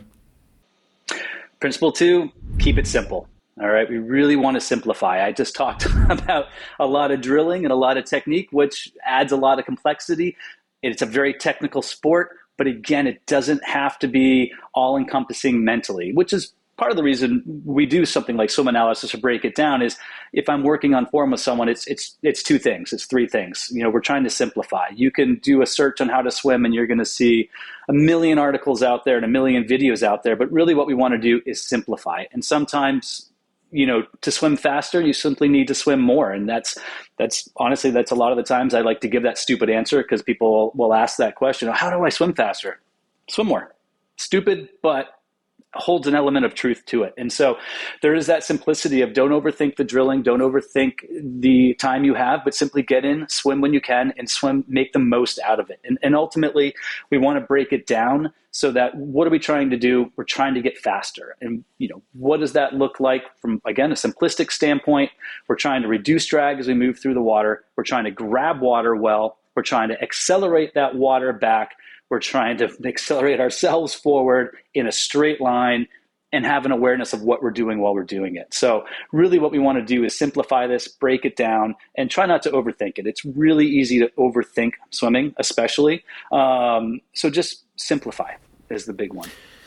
Principle two, keep it simple. All right, we really want to simplify. I just talked about a lot of drilling and a lot of technique, which adds a lot of complexity. It's a very technical sport, but again, it doesn't have to be all-encompassing mentally, which is part of the reason we do something like swim analysis or break it down. Is if I'm working on form with someone, it's it's it's two things, it's three things. You know, we're trying to simplify. You can do a search on how to swim and you're going to see a million articles out there and a million videos out there, but really what we want to do is simplify. And sometimes, you know, to swim faster, you simply need to swim more. And that's, that's honestly, that's a lot of the times I like to give that stupid answer because people will ask that question, how do I swim faster? Swim more. Stupid, but holds an element of truth to it. And so there is that simplicity of don't overthink the drilling, don't overthink the time you have, but simply get in, swim when you can, and swim, make the most out of it. And, and ultimately, we want to break it down so that what are we trying to do? We're trying to get faster. And, you know, what does that look like from, again, a simplistic standpoint? We're trying to reduce drag as we move through the water. We're trying to grab water well. We're trying to accelerate that water back. We're trying to accelerate ourselves forward in a straight line and have an awareness of what we're doing while we're doing it. So really what we want to do is simplify this, break it down, and try not to overthink it. It's really easy to overthink swimming, especially. Um, so just simplify is the big one.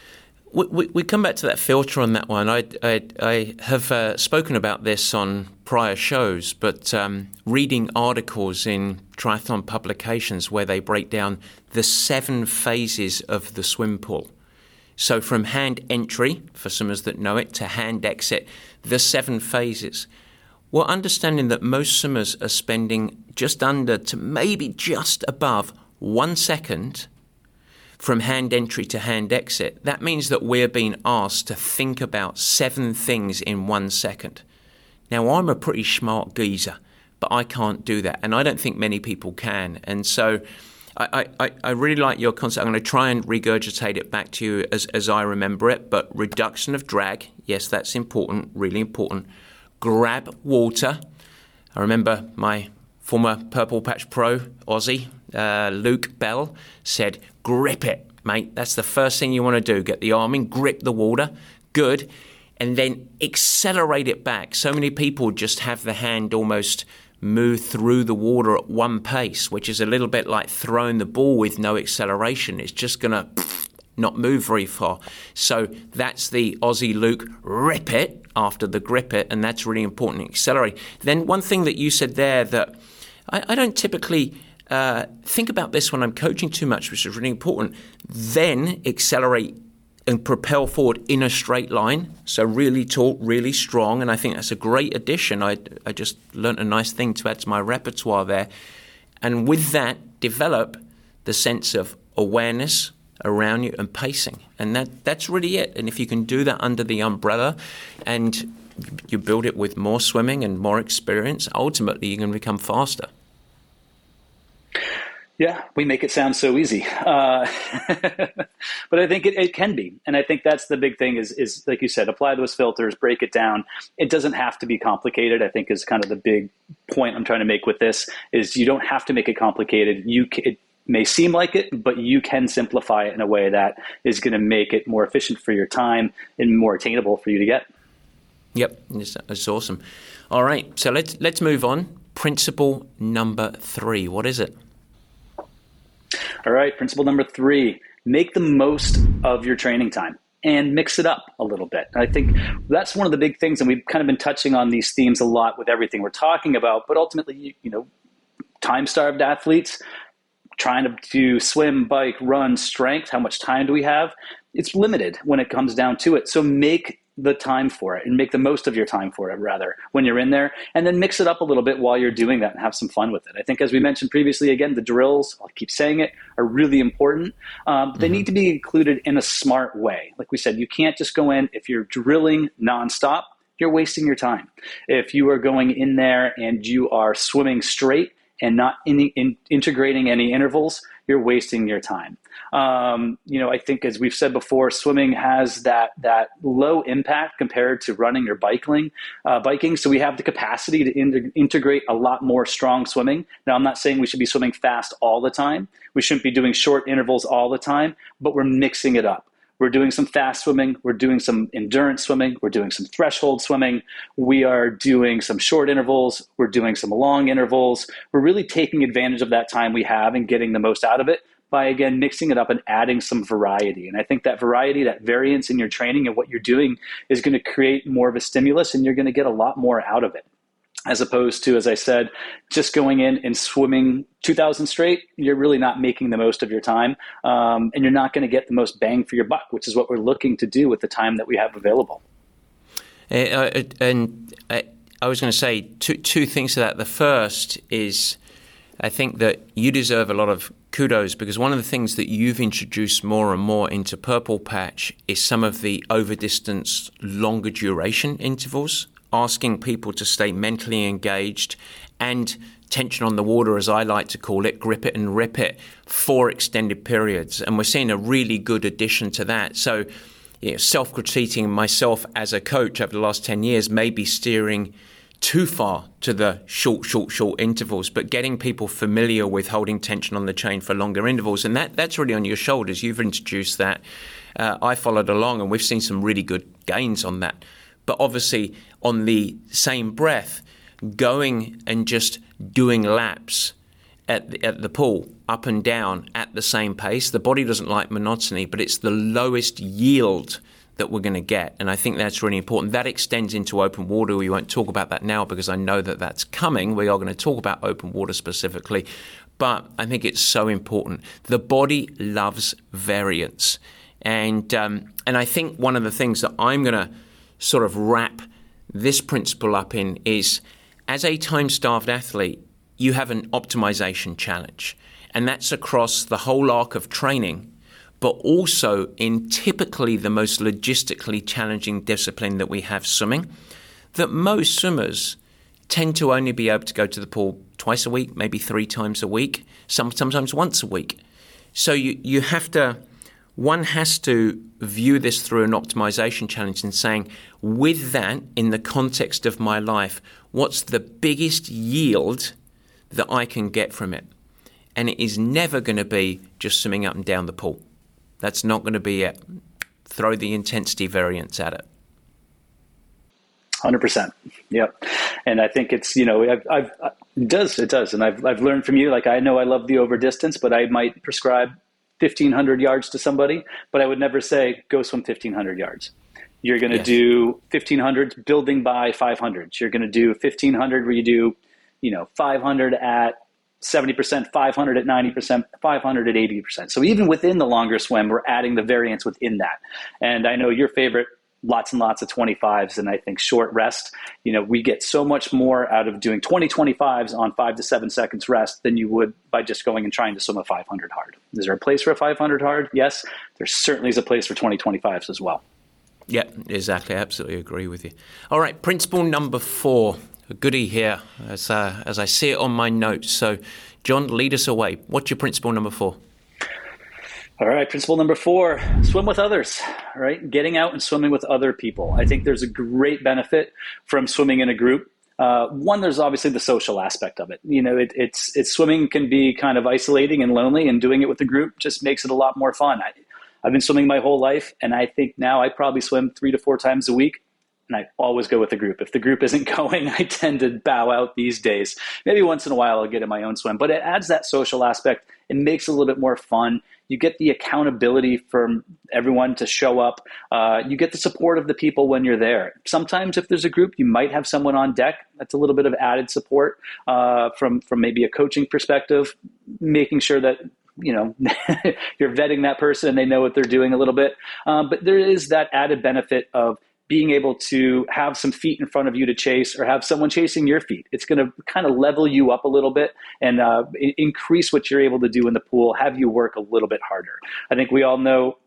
We, we, we come back to that filter on that one. I, I, I have uh, spoken about this on prior shows, but um, reading articles in triathlon publications where they break down the seven phases of the swim pool. So from hand entry, for swimmers that know it, to hand exit, the seven phases. Well, understanding that most swimmers are spending just under to maybe just above one second from hand entry to hand exit, that means that we're being asked to think about seven things in one second. Now, I'm a pretty smart geezer, but I can't do that, and I don't think many people can. And so I, I, I really like your concept. I'm going to try and regurgitate it back to you as, as I remember it, but reduction of drag, yes, that's important, really important. Grab water. I remember my former Purple Patch Pro, Aussie, uh, Luke Bell, said, grip it, mate. That's the first thing you want to do. Get the arm in, grip the water. Good. And then accelerate it back. So many people just have the hand almost move through the water at one pace, which is a little bit like throwing the ball with no acceleration. It's just going to not move very far. So that's the Aussie Luke, rip it after the grip it, and that's really important, accelerate. Then one thing that you said there that I, I don't typically uh, think about this when I'm coaching too much, which is really important, then accelerate and propel forward in a straight line. So really taut, really strong, and I think that's a great addition. I, I just learned a nice thing to add to my repertoire there. And with that, develop the sense of awareness around you and pacing. And that that's really it. And if you can do that under the umbrella and you build it with more swimming and more experience, ultimately you're going to become faster. Yeah, we make it sound so easy. Uh, but I think it, it can be. And I think that's the big thing is, is, like you said, apply those filters, break it down. It doesn't have to be complicated, I think is kind of the big point I'm trying to make with this, is you don't have to make it complicated. You can, it may seem like it, but you can simplify it in a way that is going to make it more efficient for your time and more attainable for you to get. Yep, it's, it's awesome. All right, so let's let's move on. Principle number three, what is it? All right, principle number three, make the most of your training time and mix it up a little bit. And I think that's one of the big things, and we've kind of been touching on these themes a lot with everything we're talking about, but ultimately, you, you know, time-starved athletes trying to do swim, bike, run, strength, how much time do we have? It's limited when it comes down to it. So make the time for it and make the most of your time for it, rather, when you're in there, and then mix it up a little bit while you're doing that and have some fun with it. I think, as we mentioned previously, again, the drills, I'll keep saying it, are really important. Um, mm-hmm. They need to be included in a smart way. Like we said, you can't just go in, if you're drilling nonstop, you're wasting your time. If you are going in there and you are swimming straight and not in, in, integrating any intervals, you're wasting your time. Um, you know, I think as we've said before, swimming has that that low impact compared to running or biking. Uh, biking, so we have the capacity to in- integrate a lot more strong swimming. Now, I'm not saying we should be swimming fast all the time. We shouldn't be doing short intervals all the time, but we're mixing it up. We're doing some fast swimming. We're doing some endurance swimming. We're doing some threshold swimming. We are doing some short intervals. We're doing some long intervals. We're really taking advantage of that time we have and getting the most out of it by, again, mixing it up and adding some variety. And I think that variety, that variance in your training and what you're doing is going to create more of a stimulus, and you're going to get a lot more out of it. As opposed to, as I said, just going in and swimming two thousand straight, you're really not making the most of your time, um, and you're not going to get the most bang for your buck, which is what we're looking to do with the time that we have available. Uh, and uh, I was going to say two, two things to that. The first is I think that you deserve a lot of kudos, because one of the things that you've introduced more and more into Purple Patch is some of the over-distance, longer duration intervals, asking people to stay mentally engaged and tension on the water, as I like to call it, grip it and rip it, for extended periods. And we're seeing a really good addition to that. So, you know, self-critiquing myself as a coach over the last ten years, maybe steering too far to the short, short, short intervals, but getting people familiar with holding tension on the chain for longer intervals. And that that's really on your shoulders. You've introduced that. Uh, I followed along, and we've seen some really good gains on that. But obviously, on the same breath, going and just doing laps at the, at the pool, up and down at the same pace, the body doesn't like monotony, but it's the lowest yield that we're going to get. And I think that's really important. That extends into open water. We won't talk about that now because I know that that's coming. We are going to talk about open water specifically. But I think it's so important. The body loves variance. And, um, and I think one of the things that I'm going to sort of wrap this principle up in is, as a time-starved athlete, you have an optimization challenge. And that's across the whole arc of training, but also in typically the most logistically challenging discipline that we have, swimming, that most swimmers tend to only be able to go to the pool twice a week, maybe three times a week, some, sometimes once a week. So you, you have to, one has to view this through an optimization challenge and saying, with that, in the context of my life, what's the biggest yield that I can get from it? And it is never going to be just swimming up and down the pool. That's not going to be it. Throw the intensity variance at it. one hundred percent. Yep. And I think it's, you know, I've, I've, it does, it does. And I've, I've learned from you, like, I know I love the over distance, but I might prescribe fifteen hundred yards to somebody, but I would never say, go swim fifteen hundred yards. You're going to yes. do fifteen hundred building by five hundreds. You're going to do fifteen hundred where you do, you know, five hundred at seventy percent, five hundred at ninety percent, five hundred at eighty percent. So even within the longer swim, we're adding the variance within that. And I know your favorite, lots and lots of twenty-fives, and I think short rest. You know, we get so much more out of doing twenty twenty-fives on five to seven seconds rest than you would by just going and trying to swim a five hundred hard. Is there a place for a five hundred hard? Yes. There certainly is a place for twenty twenty-fives as well. Yeah, exactly. I absolutely agree with you. All right, principle number four. A goodie here, as uh, as I see it on my notes. So, John, lead us away. What's your principle number four? All right, principle number four, swim with others, right? Getting out and swimming with other people. I think there's a great benefit from swimming in a group. Uh, one, there's obviously the social aspect of it. You know, it, it's it's swimming can be kind of isolating and lonely, and doing it with a group just makes it a lot more fun. I, I've been swimming my whole life, and I think now I probably swim three to four times a week. And I always go with the group. If the group isn't going, I tend to bow out these days. Maybe once in a while I'll get in my own swim, but it adds that social aspect. It makes it a little bit more fun. You get the accountability from everyone to show up. Uh, you get the support of the people when you're there. Sometimes if there's a group, you might have someone on deck. That's a little bit of added support uh, from, from maybe a coaching perspective, making sure that you know, you're vetting that person and they know what they're doing a little bit. Um, but there is that added benefit of being able to have some feet in front of you to chase, or have someone chasing your feet. It's going to kind of level you up a little bit and uh, increase what you're able to do in the pool, have you work a little bit harder. I think we all know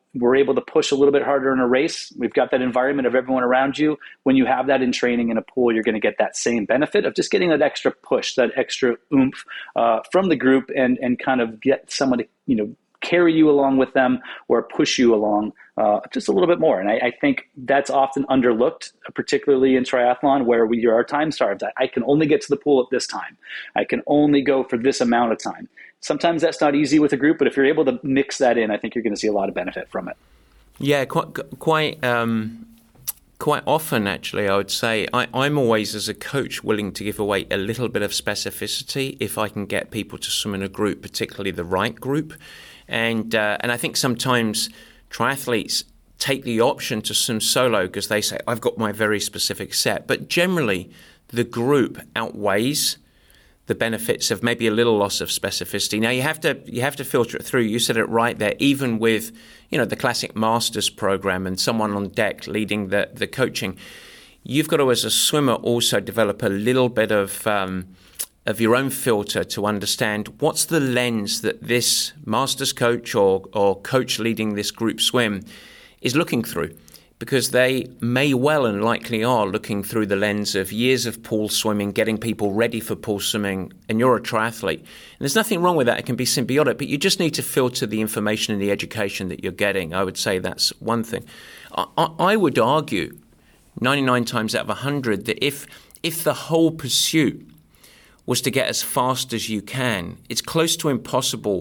we're able to push a little bit harder in a race. We've got that environment of everyone around you. When you have that in training in a pool, you're going to get that same benefit of just getting that extra push, that extra oomph uh, from the group, and and kind of get someone to, you know, carry you along with them or push you along uh, just a little bit more. And I, I think that's often underlooked, particularly in triathlon, where we are time starved. I, I can only get to the pool at this time. I can only go for this amount of time. Sometimes that's not easy with a group, but if you're able to mix that in, I think you're going to see a lot of benefit from it. Yeah, quite quite um, quite often, actually, I would say I, I'm always, as a coach, willing to give away a little bit of specificity if I can get people to swim in a group, particularly the right group. And uh, and I think sometimes triathletes take the option to swim solo because they say, I've got my very specific set. But generally, the group outweighs the benefits of maybe a little loss of specificity. Now, you have to you have to filter it through. You said it right there. Even with, you know, the classic Masters program and someone on deck leading the, the coaching, you've got to, as a swimmer, also develop a little bit of um, of your own filter to understand what's the lens that this Masters coach or, or coach leading this group swim is looking through. Because they may well and likely are looking through the lens of years of pool swimming, getting people ready for pool swimming, and you're a triathlete. And there's nothing wrong with that. It can be symbiotic, but you just need to filter the information and the education that you're getting. I would say that's one thing. I, I would argue ninety-nine times out of one hundred that if if the whole pursuit was to get as fast as you can, it's close to impossible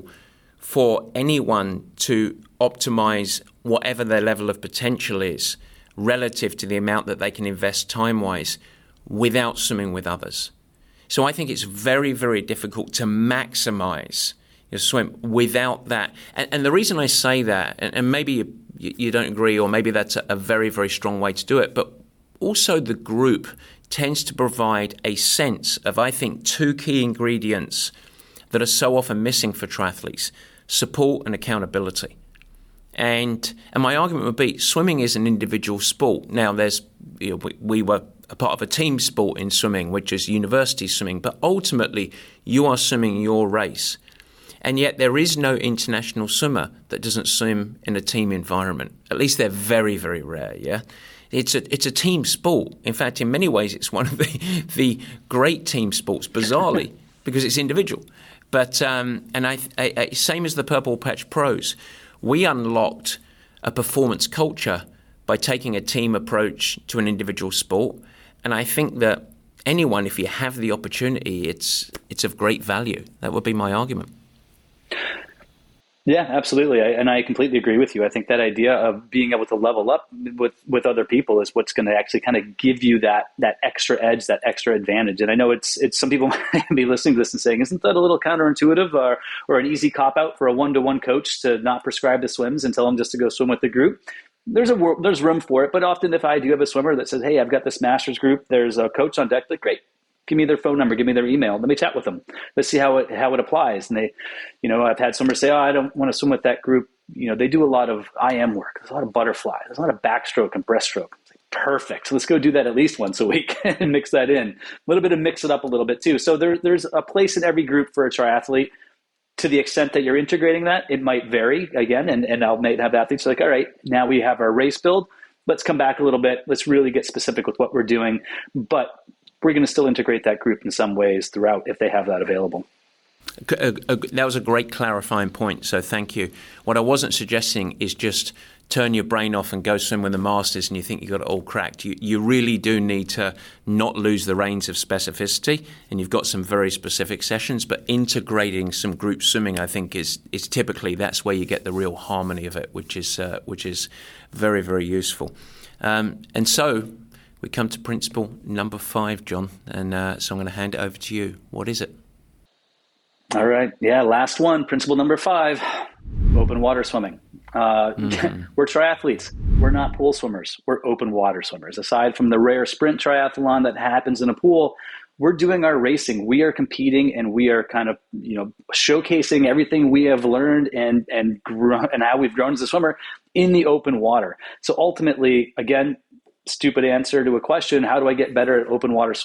for anyone to optimize whatever their level of potential is relative to the amount that they can invest time-wise without swimming with others. So I think it's very, very difficult to maximize your swim without that. And, and the reason I say that, and, and maybe you, you don't agree, or maybe that's a, a very, very strong way to do it, but also the group tends to provide a sense of, I think, two key ingredients that are so often missing for triathletes: support and accountability. And and my argument would be swimming is an individual sport. Now, there's you know, we, we were a part of a team sport in swimming, which is university swimming, but ultimately you are swimming your race. And yet there is no international swimmer that doesn't swim in a team environment. At least they're very, very rare, yeah? It's a it's a team sport. In fact, in many ways, it's one of the, the great team sports, bizarrely, because it's individual. But um, and I, I, I same as the Purple Patch Pros, we unlocked a performance culture by taking a team approach to an individual sport. And I think that anyone, if you have the opportunity, it's it's of great value. That would be my argument. Yeah, absolutely. I, and I completely agree with you. I think that idea of being able to level up with, with other people is what's going to actually kind of give you that that extra edge, that extra advantage. And I know it's it's some people might be listening to this and saying, isn't that a little counterintuitive or, or an easy cop-out for a one-to-one coach to not prescribe the swims and tell them just to go swim with the group? There's a there's room for it. But often if I do have a swimmer that says, hey, I've got this master's group, there's a coach on deck, like, great. Give me their phone number, give me their email. Let me chat with them. Let's see how it how it applies. And they, you know, I've had swimmers say, oh, I don't want to swim with that group. You know, they do a lot of I M work. There's a lot of butterfly. There's a lot of backstroke and breaststroke. It's like, perfect. So let's go do that at least once a week and mix that in. A little bit of mix it up a little bit too. So there, there's a place in every group for a triathlete. To the extent that you're integrating that, it might vary again. And, and I'll might have athletes like, all right, now we have our race build. Let's come back a little bit. Let's really get specific with what we're doing. But we're going to still integrate that group in some ways throughout if they have that available. That was a great clarifying point, so thank you. What I wasn't suggesting is just turn your brain off and go swim with the Masters and you think you've got it all cracked. You, you really do need to not lose the reins of specificity, and you've got some very specific sessions, but integrating some group swimming, I think, is is typically that's where you get the real harmony of it, which is, uh, which is very, very useful. Um, and so we come to principle number five, John, and uh, so I'm going to hand it over to you. What is it? All right. Yeah, last one, principle number five, open water swimming. Uh, mm-hmm. We're triathletes. We're not pool swimmers. We're open water swimmers. Aside from the rare sprint triathlon that happens in a pool, we're doing our racing. We are competing, and we are kind of, you know, showcasing everything we have learned and and grown, and how we've grown as a swimmer in the open water. So ultimately, again, stupid answer to a question, how do I get better at open water swimming?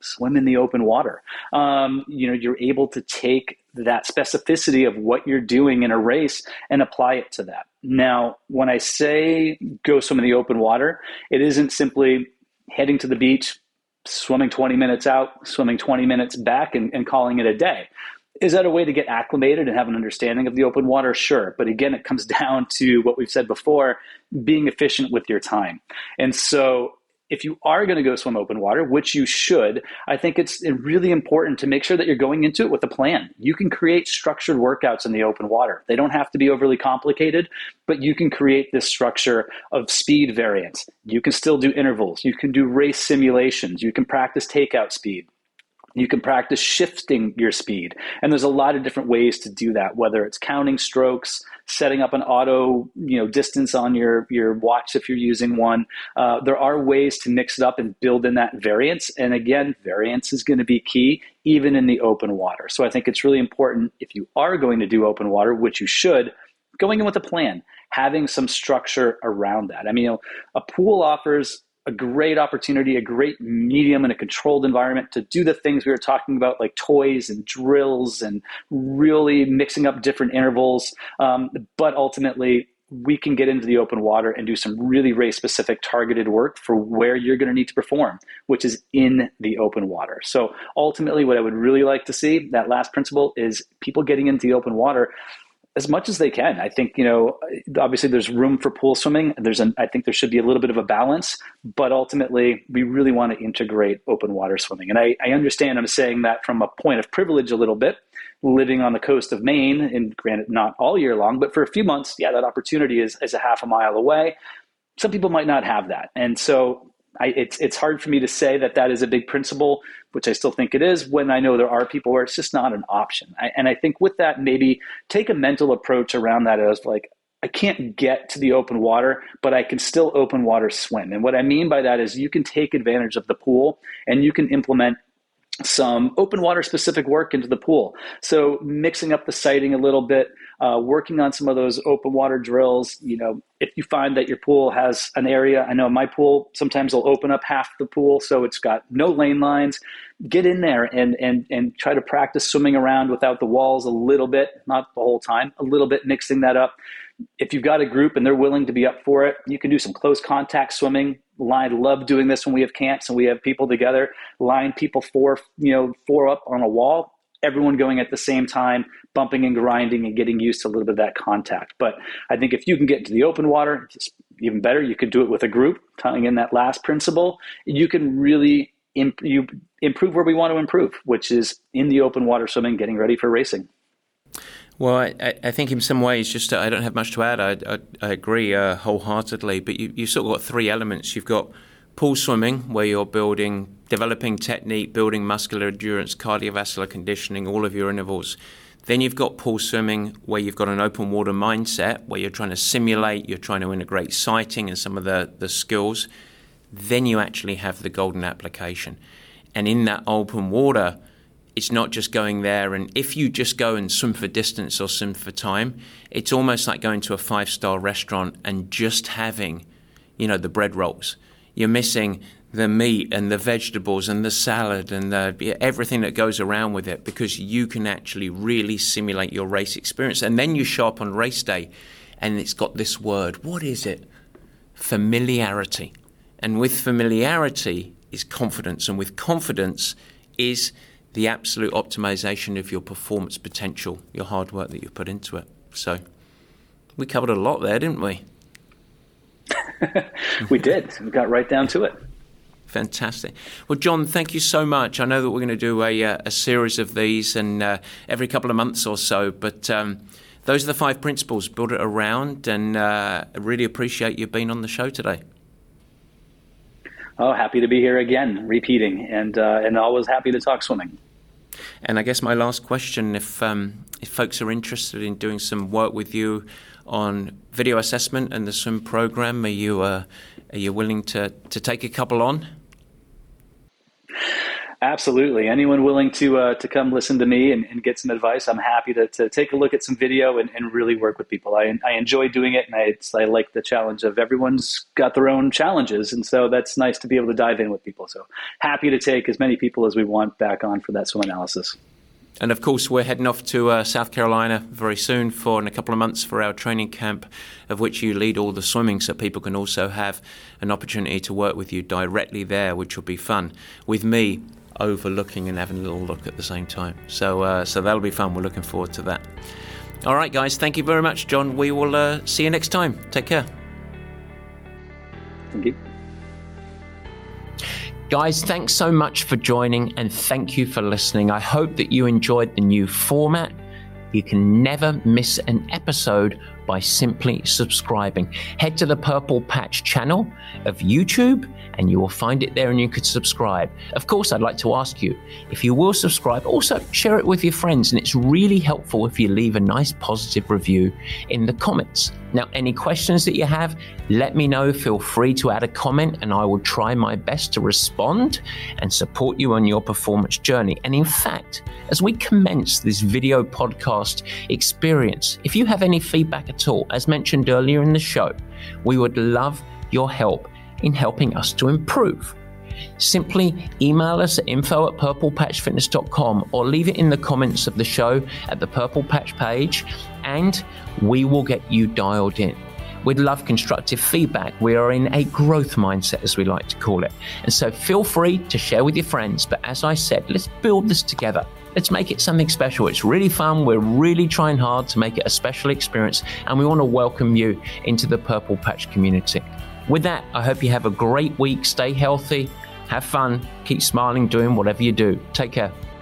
swim in the open water. Um, you know, you're able to take that specificity of what you're doing in a race and apply it to that. Now, when I say go swim in the open water, it isn't simply heading to the beach, swimming twenty minutes out, swimming twenty minutes back, and, and calling it a day. Is that a way to get acclimated and have an understanding of the open water? Sure. But again, it comes down to what we've said before, being efficient with your time. And so if you are going to go swim open water, which you should, I think it's really important to make sure that you're going into it with a plan. You can create structured workouts in the open water. They don't have to be overly complicated, but you can create this structure of speed variance. You can still do intervals. You can do race simulations. You can practice takeout speed. You can practice shifting your speed. And there's a lot of different ways to do that, whether it's counting strokes, setting up an auto, you know, distance on your, your watch if you're using one. Uh, there are ways to mix it up and build in that variance. And again, variance is going to be key, even in the open water. So I think it's really important, if you are going to do open water, which you should, going in with a plan, having some structure around that. I mean, you know, a pool offers a great opportunity, a great medium and a controlled environment to do the things we were talking about, like toys and drills and really mixing up different intervals. Um, but ultimately, we can get into the open water and do some really race specific targeted work for where you're going to need to perform, which is in the open water. So ultimately, what I would really like to see, that last principle, is people getting into the open water as much as they can. I think, you know, obviously there's room for pool swimming. There's an, I think there should be a little bit of a balance, but ultimately we really want to integrate open water swimming. And I, I understand I'm saying that from a point of privilege a little bit, living on the coast of Maine, and granted not all year long, but for a few months, yeah, that opportunity is, is a half a mile away. Some people might not have that. And so I, it's it's hard for me to say that that is a big principle, which I still think it is, when I know there are people where it's just not an option. I, and I think with that, maybe take a mental approach around that as like, I can't get to the open water, but I can still open water swim. And what I mean by that is you can take advantage of the pool and you can implement some open water specific work into the pool. So mixing up the sighting a little bit, uh, working on some of those open water drills. You know, if you find that your pool has an area, I know my pool sometimes will open up half the pool, so it's got no lane lines. Get in there and and and try to practice swimming around without the walls a little bit, not the whole time, a little bit, mixing that up. If you've got a group and they're willing to be up for it, you can do some close contact swimming. I love doing this when we have camps and we have people together. Line people four, you know, four up on a wall, everyone going at the same time, bumping and grinding and getting used to a little bit of that contact. But I think if you can get into the open water, it's even better. You could do it with a group, tying in that last principle. You can really imp- you improve where we want to improve, which is in the open water swimming, getting ready for racing. Well, I, I think in some ways, just uh, I don't have much to add. I, I, I agree uh, wholeheartedly. But you, you've sort of got three elements. You've got pool swimming, where you're building, developing technique, building muscular endurance, cardiovascular conditioning, all of your intervals. Then you've got pool swimming, where you've got an open water mindset, where you're trying to simulate, you're trying to integrate sighting and some of the, the skills. Then you actually have the golden application. And in that open water, it's not just going there, and if you just go and swim for distance or swim for time, it's almost like going to a five-star restaurant and just having, you know, the bread rolls. You're missing the meat and the vegetables and the salad and the, everything that goes around with it, because you can actually really simulate your race experience. And then you show up on race day, and it's got this word. What is it? Familiarity. And with familiarity is confidence, and with confidence is the absolute optimization of your performance potential, your hard work that you've put into it. So we covered a lot there, didn't we? We did. We got right down to it. Fantastic. Well, John, thank you so much. I know that we're going to do a, a series of these and uh, every couple of months or so, but um, those are the five principles. Build it around, and uh, I really appreciate you being on the show today. Oh, happy to be here again, repeating, and uh, and always happy to talk swimming. And I guess my last question, if um, if folks are interested in doing some work with you on video assessment and the swim program, are you uh, are you willing to, to take a couple on? Absolutely. Anyone willing to uh, to come listen to me and, and get some advice, I'm happy to, to take a look at some video and, and really work with people. I, I enjoy doing it, and I, it's, I like the challenge of everyone's got their own challenges. And so that's nice to be able to dive in with people. So happy to take as many people as we want back on for that swim analysis. And of course, we're heading off to uh, South Carolina very soon for in a couple of months for our training camp, of which you lead all the swimming, so people can also have an opportunity to work with you directly there, which will be fun, with me overlooking and having a little look at the same time. So, uh, so that'll be fun. We're looking forward to that. All right, guys. Thank you very much, John. We will uh, see you next time. Take care. Thank you. Guys, thanks so much for joining, and thank you for listening. I hope that you enjoyed the new format. You can never miss an episode by simply subscribing. Head to the Purple Patch channel of YouTube and you will find it there, and you could subscribe. Of course, I'd like to ask you, if you will subscribe, also share it with your friends, and it's really helpful if you leave a nice positive review in the comments. Now, any questions that you have, let me know. Feel free to add a comment and I will try my best to respond and support you on your performance journey. And in fact, as we commence this video podcast experience, if you have any feedback at all, as mentioned earlier in the show, we would love your help in helping us to improve. Simply email us at info at purple patch fitness dot com or leave it in the comments of the show at the Purple Patch page, and we will get you dialed in. We'd love constructive feedback. We are in a growth mindset, as we like to call it. And so feel free to share with your friends. But as I said, let's build this together. Let's make it something special. It's really fun. We're really trying hard to make it a special experience, and we want to welcome you into the Purple Patch community. With that, I hope you have a great week. Stay healthy, have fun, keep smiling, doing whatever you do. Take care.